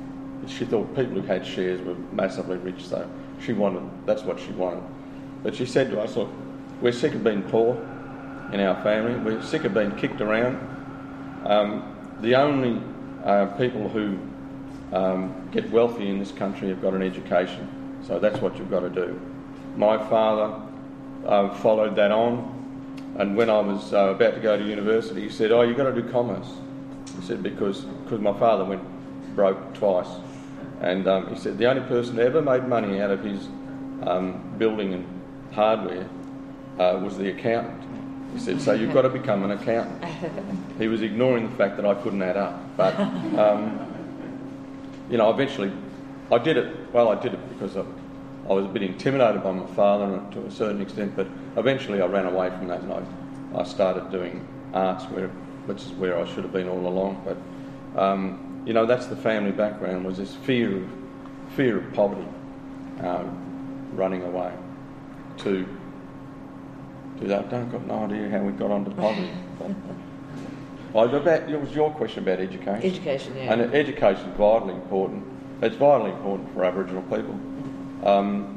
she thought people who had shares were massively rich, so she wanted, that's what she wanted. But she said to us, look, we're sick of being poor in our family, we're sick of being kicked around. Um, the only uh, people who um, get wealthy in this country have got an education, so that's what you've got to do. My father uh, followed that on, and when I was uh, about to go to university, he said, oh, you've got to do commerce. He said, because because my father went broke twice. And um, he said the only person that ever made money out of his um, building and hardware uh, was the accountant. He said, so you've got to become an accountant. He was ignoring the fact that I couldn't add up. But, um, you know, eventually I did it. Well, I did it because I, I was a bit intimidated by my father to a certain extent, but eventually I ran away from that and I, I started doing arts, where, which is where I should have been all along. But, um, you know, that's the family background, was this fear of, fear of poverty, uh, running away to... I don't got no idea how we got onto poverty. But, oh, about, it was your question about education. Education, yeah. And education is vitally important. It's vitally important for Aboriginal people. Um,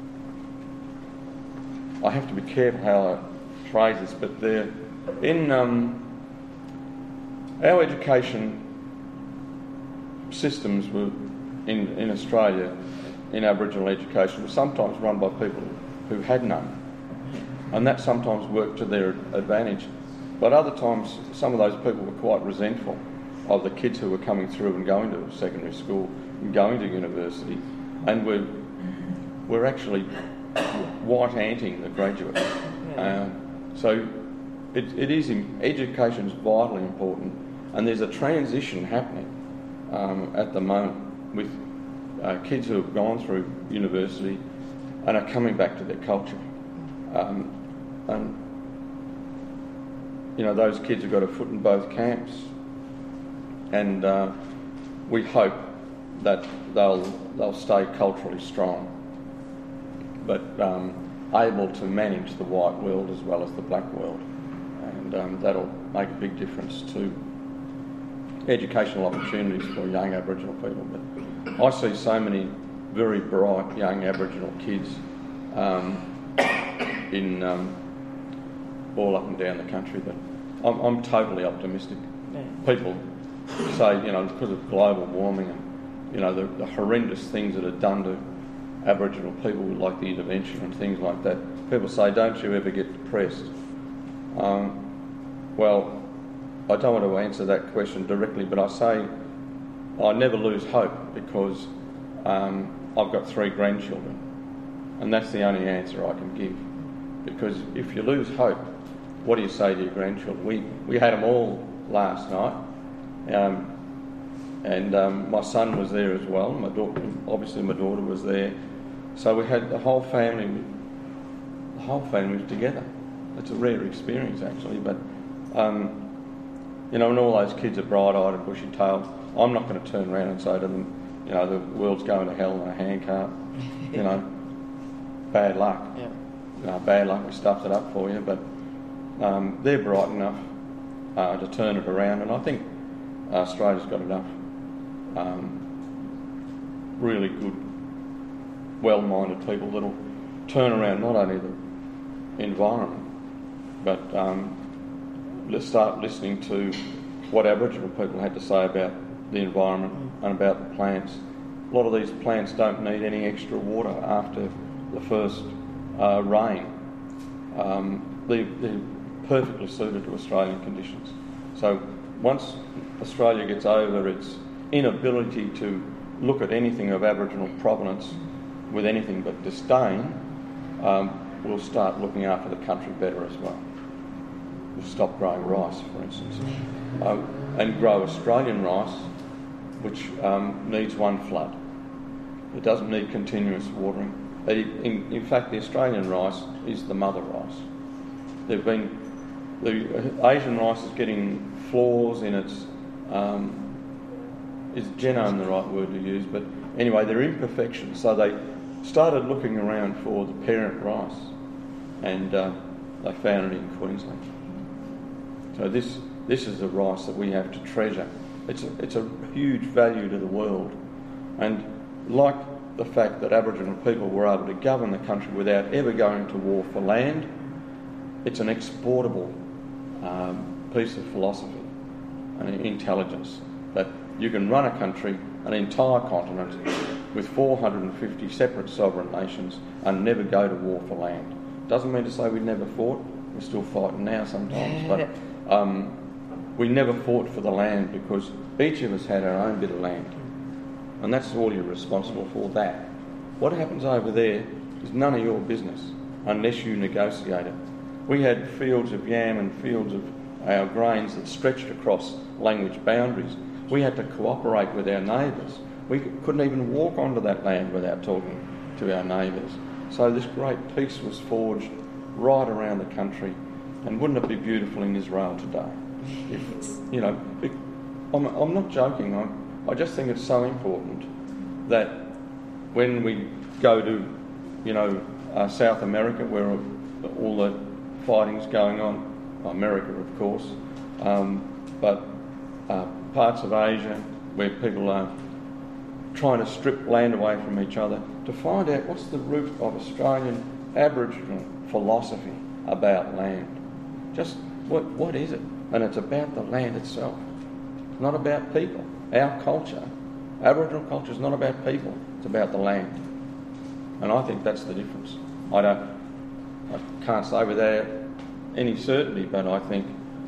I have to be careful how I phrase this, but they're in um, our education systems were in in Australia, in Aboriginal education, were sometimes run by people who had none. And that sometimes worked to their advantage. But other times, some of those people were quite resentful of the kids who were coming through and going to secondary school and going to university, and were, were actually white-anting the graduates. Uh, so it, it is, education is vitally important, and there's a transition happening um, at the moment with uh, kids who have gone through university and are coming back to their culture. Um, And, you know, those kids have got a foot in both camps, and uh, we hope that they'll they'll stay culturally strong, but um, able to manage the white world as well as the black world, and um, that'll make a big difference to educational opportunities for young Aboriginal people. But I see so many very bright young Aboriginal kids um, in um, all up and down the country, but I'm, I'm totally optimistic. Yeah. People say, you know, because of global warming and, you know, the, the horrendous things that are done to Aboriginal people, like the intervention and things like that, people say, don't you ever get depressed? Um, well, I don't want to answer that question directly, but I say I never lose hope, because um, I've got three grandchildren, and that's the only answer I can give. Because if you lose hope, what do you say to your grandchildren? We we had them all last night, um, and um, my son was there as well. My daughter, obviously, my daughter was there, so we had the whole family. The whole family was together. It's a rare experience, actually, but um, you know, and all those kids are bright-eyed and bushy-tailed. I'm not going to turn around and say to them, you know, the world's going to hell in a handcart. You know, bad luck. Yeah. You know, bad luck, we stuffed it up for you, but um, they're bright enough uh, to turn it around, and I think Australia's got enough um, really good, well-minded people that'll turn around not only the environment, but um, let's start listening to what Aboriginal people had to say about the environment and about the plants. A lot of these plants don't need any extra water after the first Uh, rain. Um, they, they're perfectly suited to Australian conditions. So once Australia gets over its inability to look at anything of Aboriginal provenance with anything but disdain, um, we'll start looking after the country better as well. We'll stop growing rice, for instance, uh, and grow Australian rice, which um, needs one flood. It doesn't need continuous watering. In, in fact, the Australian rice is the mother rice. They've been the Asian rice is getting flaws in its. Um, is genome the right word to use? But anyway, they're imperfections. So they started looking around for the parent rice, and uh, they found it in Queensland. So this this is the rice that we have to treasure. It's a, it's a huge value to the world, And like the fact that Aboriginal people were able to govern the country without ever going to war for land, it's an exportable um, piece of philosophy and intelligence that you can run a country, an entire continent, with four hundred fifty separate sovereign nations and never go to war for land. Doesn't mean to say we never fought. We're still fighting now sometimes, but um, we never fought for the land because each of us had our own bit of land. And that's all you're responsible for, that. What happens over there is none of your business unless you negotiate it. We had fields of yam and fields of our grains that stretched across language boundaries. We had to cooperate with our neighbours. We couldn't even walk onto that land without talking to our neighbours. So this great peace was forged right around the country. And wouldn't it be beautiful in Israel today? If, you know, it, I'm, I'm not joking. I, I just think it's so important that when we go to, you know, uh, South America, where all the fighting's going on, America, of course, um, but uh, parts of Asia where people are trying to strip land away from each other, to find out what's the root of Australian Aboriginal philosophy about land. Just what what is it? And it's about the land itself. It's not about people. Our culture, Aboriginal culture, is not about people. It's about the land. And I think that's the difference. I don't, I can't say without any certainty, but I think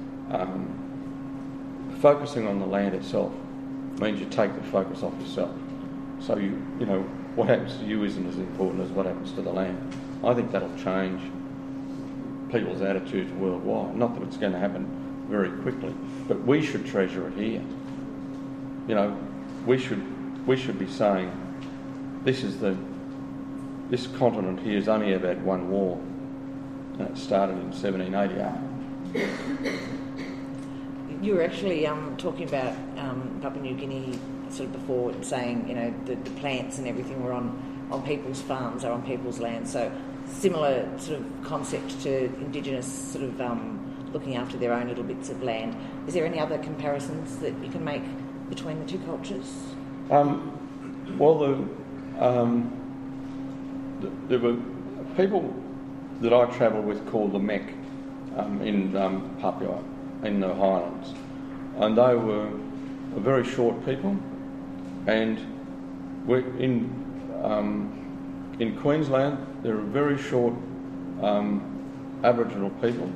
um, focusing on the land itself means you take the focus off yourself. So you, you know, what happens to you isn't as important as what happens to the land. I think that'll change people's attitudes worldwide. Not that it's going to happen very quickly, but we should treasure it here. You know, we should we should be saying, this is the this continent here has only ever had one war, and it started in seventeen eighty-eight. You were actually um, talking about um, Papua New Guinea sort of before, saying, you know, the, the plants and everything were on, on people's farms or on people's land. So similar sort of concept to Indigenous sort of um, looking after their own little bits of land. Is there any other comparisons that you can make between the two cultures? Um, well, the, um, the, there were people that I travelled with called the Mek um, in um, Papua, in the Highlands, and they were a very short people, and we're in um, in Queensland there are very short um, Aboriginal people.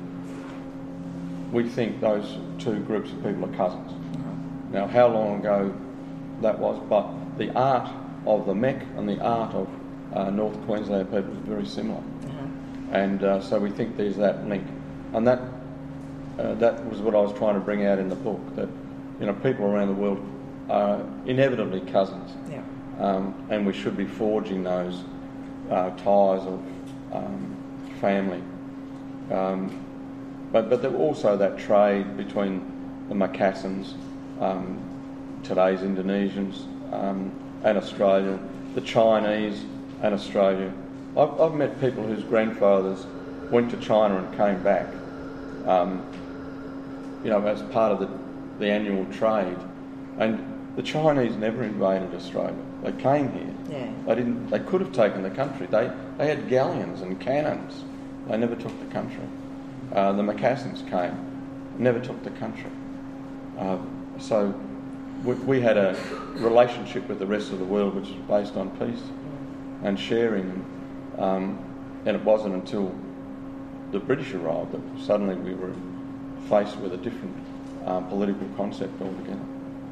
We think those two groups of people are cousins. Now, how long ago that was, but the art of the Mek and the art of uh, North Queensland people is very similar. Uh-huh. And uh, so we think there's that link. And that uh, that was what I was trying to bring out in the book, that, you know, people around the world are inevitably cousins. Yeah. Um, and we should be forging those uh, ties of um, family. Um, but but there also that trade between the Macassans, um, today's Indonesians, um, and Australia, the Chinese and Australia. I've, I've met people whose grandfathers went to China and came back, um, you know, as part of the, the annual trade. And the Chinese never invaded Australia. They came here. Yeah. They didn't. They could have taken the country. They they had galleons and cannons. They never took the country. Uh, the Macassans came, never took the country. Uh, so we, we had a relationship with the rest of the world which was based on peace and sharing. Um, and it wasn't until the British arrived that suddenly we were faced with a different um, political concept altogether.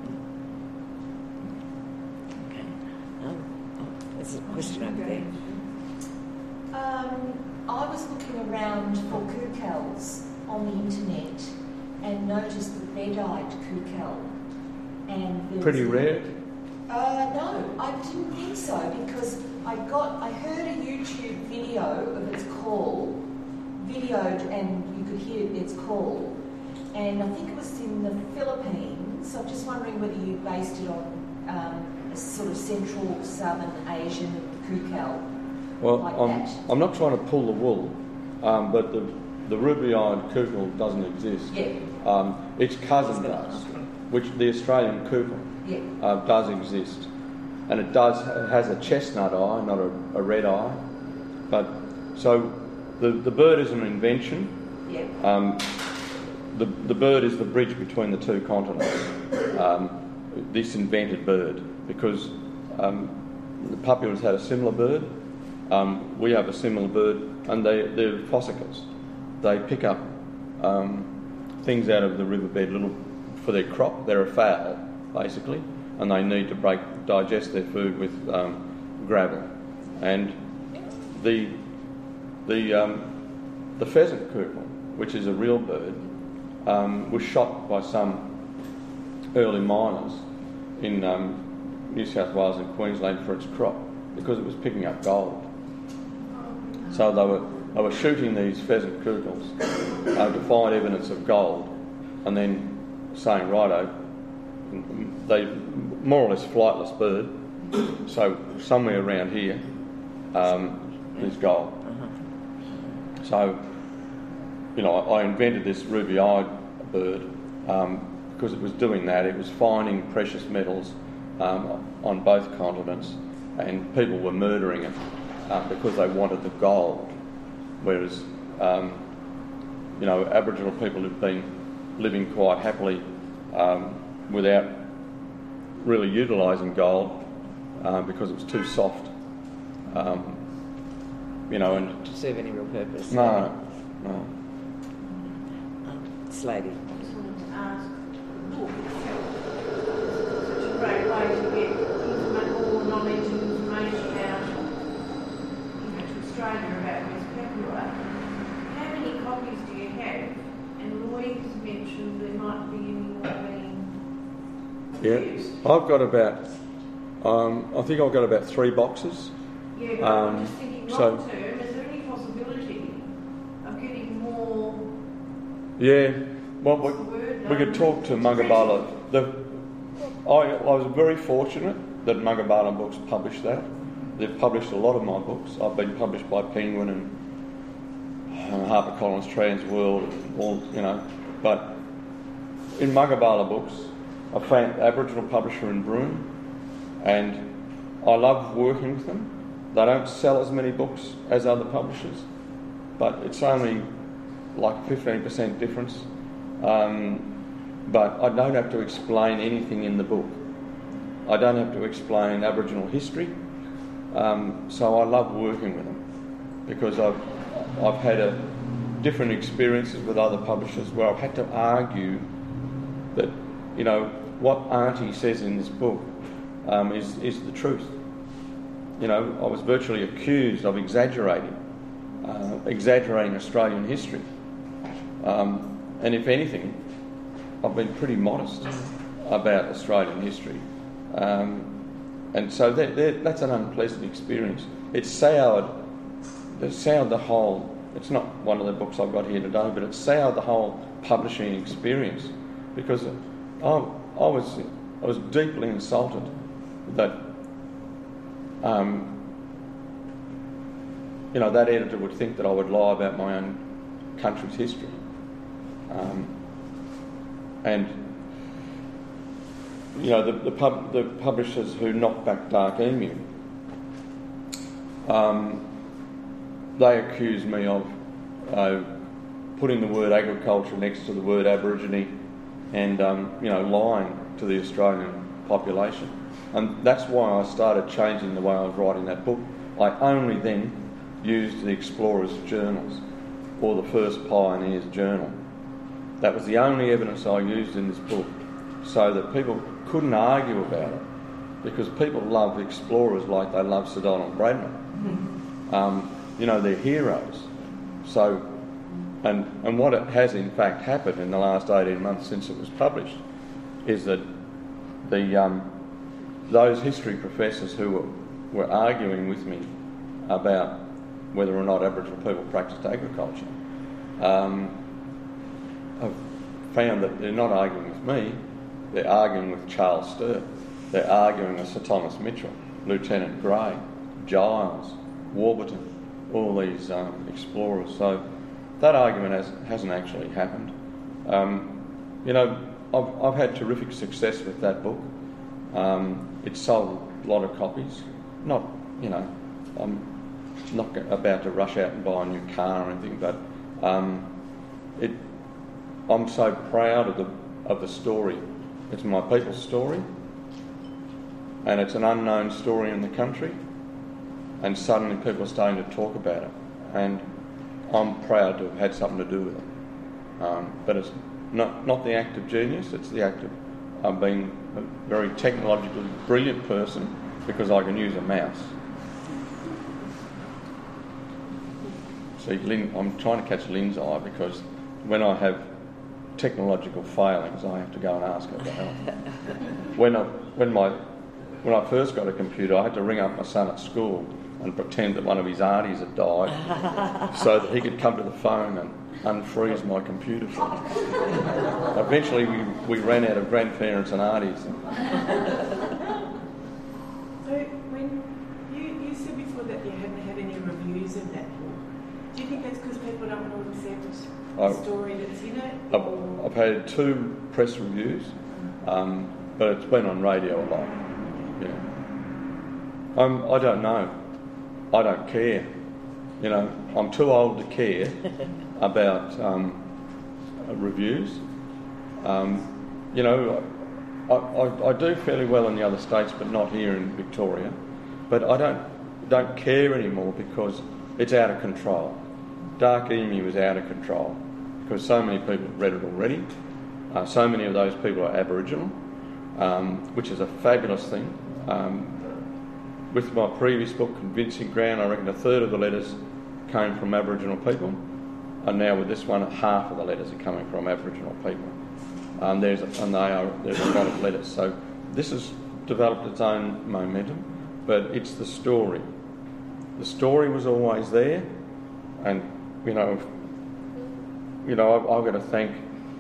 Okay. Um, oh, there's a question over there. Um, I was looking around for kukels on the internet and noticed the red-eyed kukel. And there's Pretty rare. Uh, no, I didn't think so, because I got I heard a YouTube video of its call, videoed, and you could hear its call, and I think it was in the Philippines. So I'm just wondering whether you based it on um, a sort of Central Southern Asian kukel. Well, like I'm, that. I'm not trying to pull the wool, um, but the the ruby-eyed kukel doesn't exist. Yeah. Um, its cousin does, which the Australian kukel Yeah. uh, does exist. and it does it has a chestnut eye, not a, a red eye. But so the the bird is an invention. Yeah. Um, the the bird is the bridge between the two continents. Um, this invented bird, because um, the Papuans had a similar bird. Um, we have a similar bird, and they they're fossicles. They pick up um, things out of the riverbed, little for their crop. They're a fowl, basically, and they need to break digest their food with um, gravel. And the the um, the pheasant curlew, which is a real bird, um, was shot by some early miners in um, New South Wales and Queensland for its crop because it was picking up gold. So they were they were shooting these pheasant curlews uh, to find evidence of gold, and then saying, righto, they more or less flightless bird. So somewhere around here, um, there's gold. So, you know, I invented this ruby-eyed bird um, because it was doing that. It was finding precious metals um, on both continents, and people were murdering it uh, because they wanted the gold. Whereas, um, you know, Aboriginal people have been living quite happily um, without really utilising gold uh, because it was too soft. Um, you know, and To serve any real purpose. no, no. Um, this lady. I just wanted to ask, the book itself is such a great way to get informa- more knowledge and information out, you know, to Australia about West Papua. How many copies do you have? And Roy has mentioned there might be any more being Yeah, produced. I've got about, um, I think I've got about three boxes. Yeah, but Um, I'm just thinking so- long term, is there any possibility of getting more? Yeah, well, what's the we, word? we could Um, talk to Mungabala. The, I, I was very fortunate that Mungabala Books published that. They've published a lot of my books. I've been published by Penguin and, and HarperCollins, Transworld, and all, you know. But in Mungabala Books, I found Aboriginal publisher in Broome, and I love working with them. They don't sell as many books as other publishers, but it's only like fifteen percent difference. Um, but I don't have to explain anything in the book. I don't have to explain Aboriginal history. Um, so I love working with them because I've I've had a different experiences with other publishers where I've had to argue that, you know, what Auntie says in this book um, is is the truth. You know, I was virtually accused of exaggerating, uh, exaggerating Australian history. Um, and if anything, I've been pretty modest about Australian history. Um, and so that, that, that's an unpleasant experience. It's soured, it's soured the whole, it's not one of the books I've got here today, but it's soured the whole publishing experience because I, I was I was deeply insulted that Um, you know, that editor would think that I would lie about my own country's history. Um, and, you know, the, the, pub, the publishers who knocked back Dark Emu, um, they accused me of uh, putting the word agriculture next to the word Aborigine and, um, you know, lying to the Australian population. And that's why I started changing the way I was writing that book. I only then used the Explorers' journals or the First Pioneers' journal. That was the only evidence I used in this book so that people couldn't argue about it because people love the explorers like they love Sir Donald Bradman. Um, you know, they're heroes. So, and, and what it has in fact happened in the last eighteen months since it was published is that the... Um, those history professors who were, were arguing with me about whether or not Aboriginal people practiced agriculture um, have found that they're not arguing with me, they're arguing with Charles Sturt, they're arguing with Sir Thomas Mitchell, Lieutenant Gray, Giles, Warburton, all these um, explorers. So that argument has, hasn't actually happened. Um, you know, I've, I've had terrific success with that book. Um, it's sold lot of copies. Not, you know, I'm not go- about to rush out and buy a new car or anything, but um, it. I'm so proud of the of the story. It's my people's story, and it's an unknown story in the country, and suddenly people are starting to talk about it, and I'm proud to have had something to do with it. Um, but it's not not the act of genius, it's the act of um, being a very technologically brilliant person because I can use a mouse. See, Lynn, I'm trying to catch Lynn's eye because when I have technological failings, I have to go and ask her for help. when I when my when I first got a computer, I had to ring up my son at school and pretend that one of his aunties had died so that he could come to the phone and unfreeze my computer for me. Eventually we, we ran out of grandparents and aunties. So when you, you said before that you hadn't had any reviews of that book, do you think that's because people don't want to accept the I've, story that's in it? I've, I've had two press reviews, um, but it's been on radio a lot. Yeah. Um, I don't know. I don't care. You know, I'm too old to care about um, reviews. Um, you know, I, I, I do fairly well in the other states, but not here in Victoria. But I don't don't care anymore because it's out of control. Dark Emu is out of control because so many people have read it already. Uh, so many of those people are Aboriginal, um, which is a fabulous thing. Um, with my previous book, Convincing Ground, I reckon a third of the letters came from Aboriginal people, and now with this one, half of the letters are coming from Aboriginal people. Um, there's a, and they are there's a lot of letters. So this has developed its own momentum, but it's the story. The story was always there, and you know, you know, I've, I've got to thank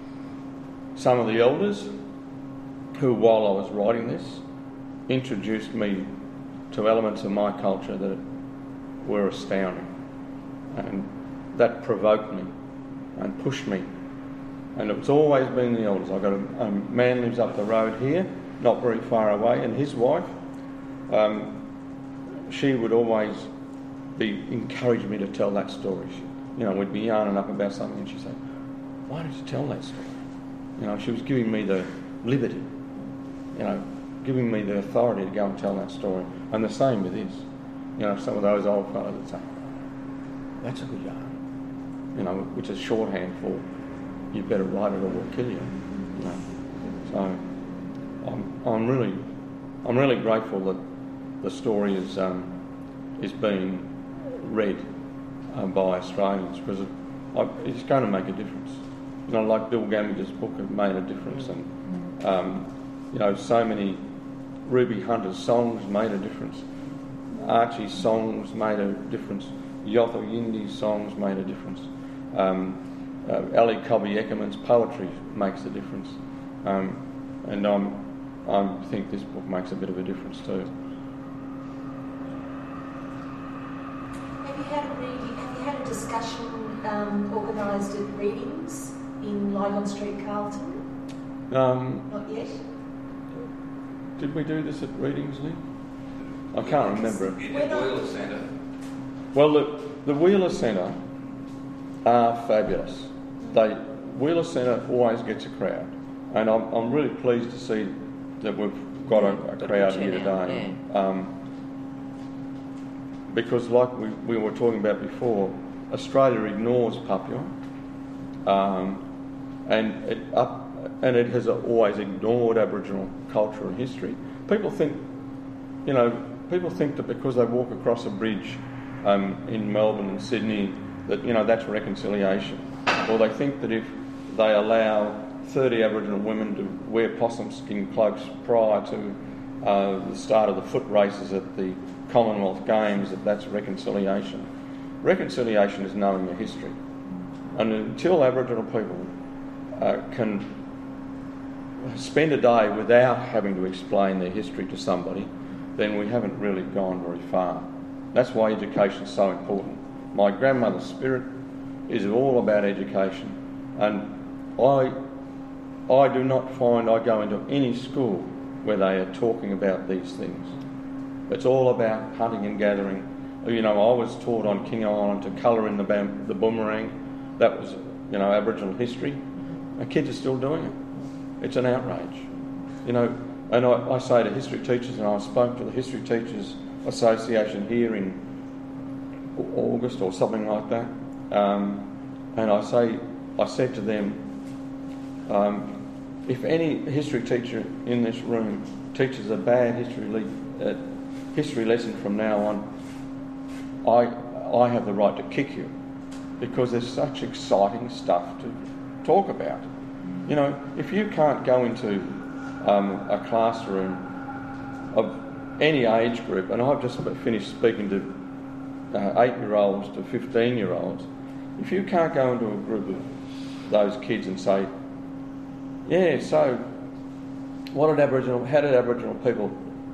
some of the elders who, while I was writing this, introduced me to elements of my culture that were astounding, and that provoked me and pushed me. And it's always been the elders. I've got a, a man lives up the road here, not very far away, and his wife, um, she would always be encouraging me to tell that story. She, you know, we'd be yarning up about something, and she'd say, "Why don't you tell that story?" You know, she was giving me the liberty, you know, giving me the authority to go and tell that story. And the same with this. You know, some of those old fellows would say, "That's a good yarn," you know, which is shorthand for you better write it or we'll kill you. You know, so I'm I'm really I'm really grateful that the story is um, is being read um, by Australians because it, I, it's going to make a difference. You know, like Bill Gamage's book has made a difference, and um, you know, so many Ruby Hunter's songs made a difference. Archie's songs made a difference. Yothu Yindi's songs made a difference. Um, uh, Ali Cobby Eckermann's poetry makes a difference. Um, and I'm, I think this book makes a bit of a difference too. Have you had a reading, have you had a discussion um, organised at readings in Lygon Street, Carlton? Um, Not yet? Did we do this at readings, Lee? I can't remember. In the Wheeler Centre. Well, the, the Wheeler Centre are fabulous. They Wheeler Centre always gets a crowd, and I'm I'm really pleased to see that we've got a, a crowd here today. Yeah. Um, because, like we, we were talking about before, Australia ignores Papua, um, and it up and it has always ignored Aboriginal culture and history. People think, you know. People think that because they walk across a bridge um, in Melbourne and Sydney, that you know that's reconciliation. Or they think that if they allow thirty Aboriginal women to wear possum skin cloaks prior to uh, the start of the foot races at the Commonwealth Games, that that's reconciliation. Reconciliation is knowing your history, and until Aboriginal people uh, can spend a day without having to explain their history to somebody, then we haven't really gone very far. That's why education is so important. My grandmother's spirit is all about education, and I, I do not find I go into any school where they are talking about these things. It's all about hunting and gathering. You know, I was taught on King Island to colour in the, bam- the boomerang. That was, you know, Aboriginal history. And kids are still doing it. It's an outrage. You know, and I, I say to history teachers, and I spoke to the History Teachers Association here in August or something like that, um, and I say, I said to them, um, if any history teacher in this room teaches a bad history le- uh, history lesson from now on, I I have the right to kick you, because there's such exciting stuff to talk about. You know, if you can't go into um, a classroom of any age group, and I've just finished speaking to uh, eight-year-olds to fifteen-year-olds, if you can't go into a group of those kids and say, yeah, so what did Aboriginal, how did Aboriginal people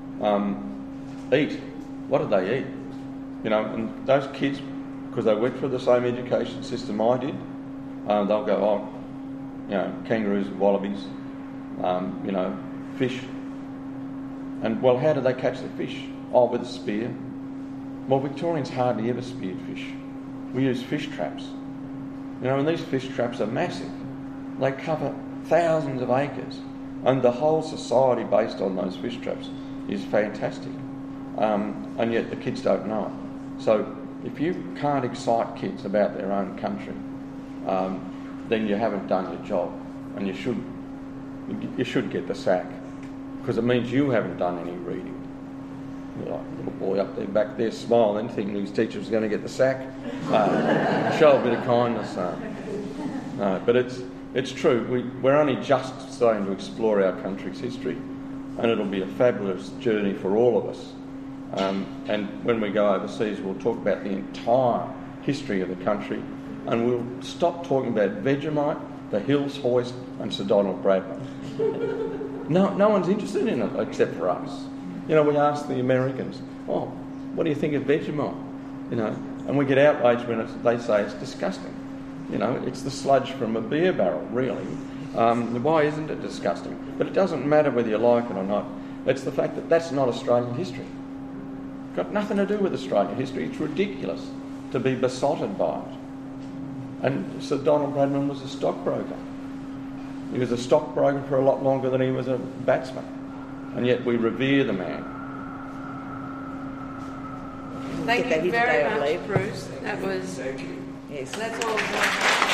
um, eat? What did they eat? You know, and those kids, because they went through the same education system I did, um, they'll go, oh, you know, kangaroos, wallabies, um, you know, fish. And, well, how do they catch the fish? Oh, with a spear. Well, Victorians hardly ever speared fish. We use fish traps. You know, and these fish traps are massive. They cover thousands of acres. And the whole society based on those fish traps is fantastic. Um, and yet the kids don't know it. So if you can't excite kids about their own country, um, then you haven't done your job. And you should, you should get the sack, because it means you haven't done any reading. You're like, little boy up there, back there, smiling, thinking his teacher was going to get the sack. Uh, show a bit of kindness. Uh, no, but it's it's true. We, we're only just starting to explore our country's history, and it'll be a fabulous journey for all of us. Um, and when we go overseas, we'll talk about the entire history of the country, and we'll stop talking about Vegemite, the Hills Hoist, and Sir Donald Bradman. No, no one's interested in it except for us. You know, we ask the Americans, oh, what do you think of Vegemite? You know, and we get outraged when it's, they say it's disgusting. You know, it's the sludge from a beer barrel, really. Um, why isn't it disgusting? But it doesn't matter whether you like it or not. It's the fact that that's not Australian history. It's got nothing to do with Australian history. It's ridiculous to be besotted by it. And Sir Donald Bradman was a stockbroker. He was a stockbroker for a lot longer than he was a batsman. And yet we revere the man. Thank Get that you here today, very I much, believe. Bruce. That was... Thank you. Yes. That's all.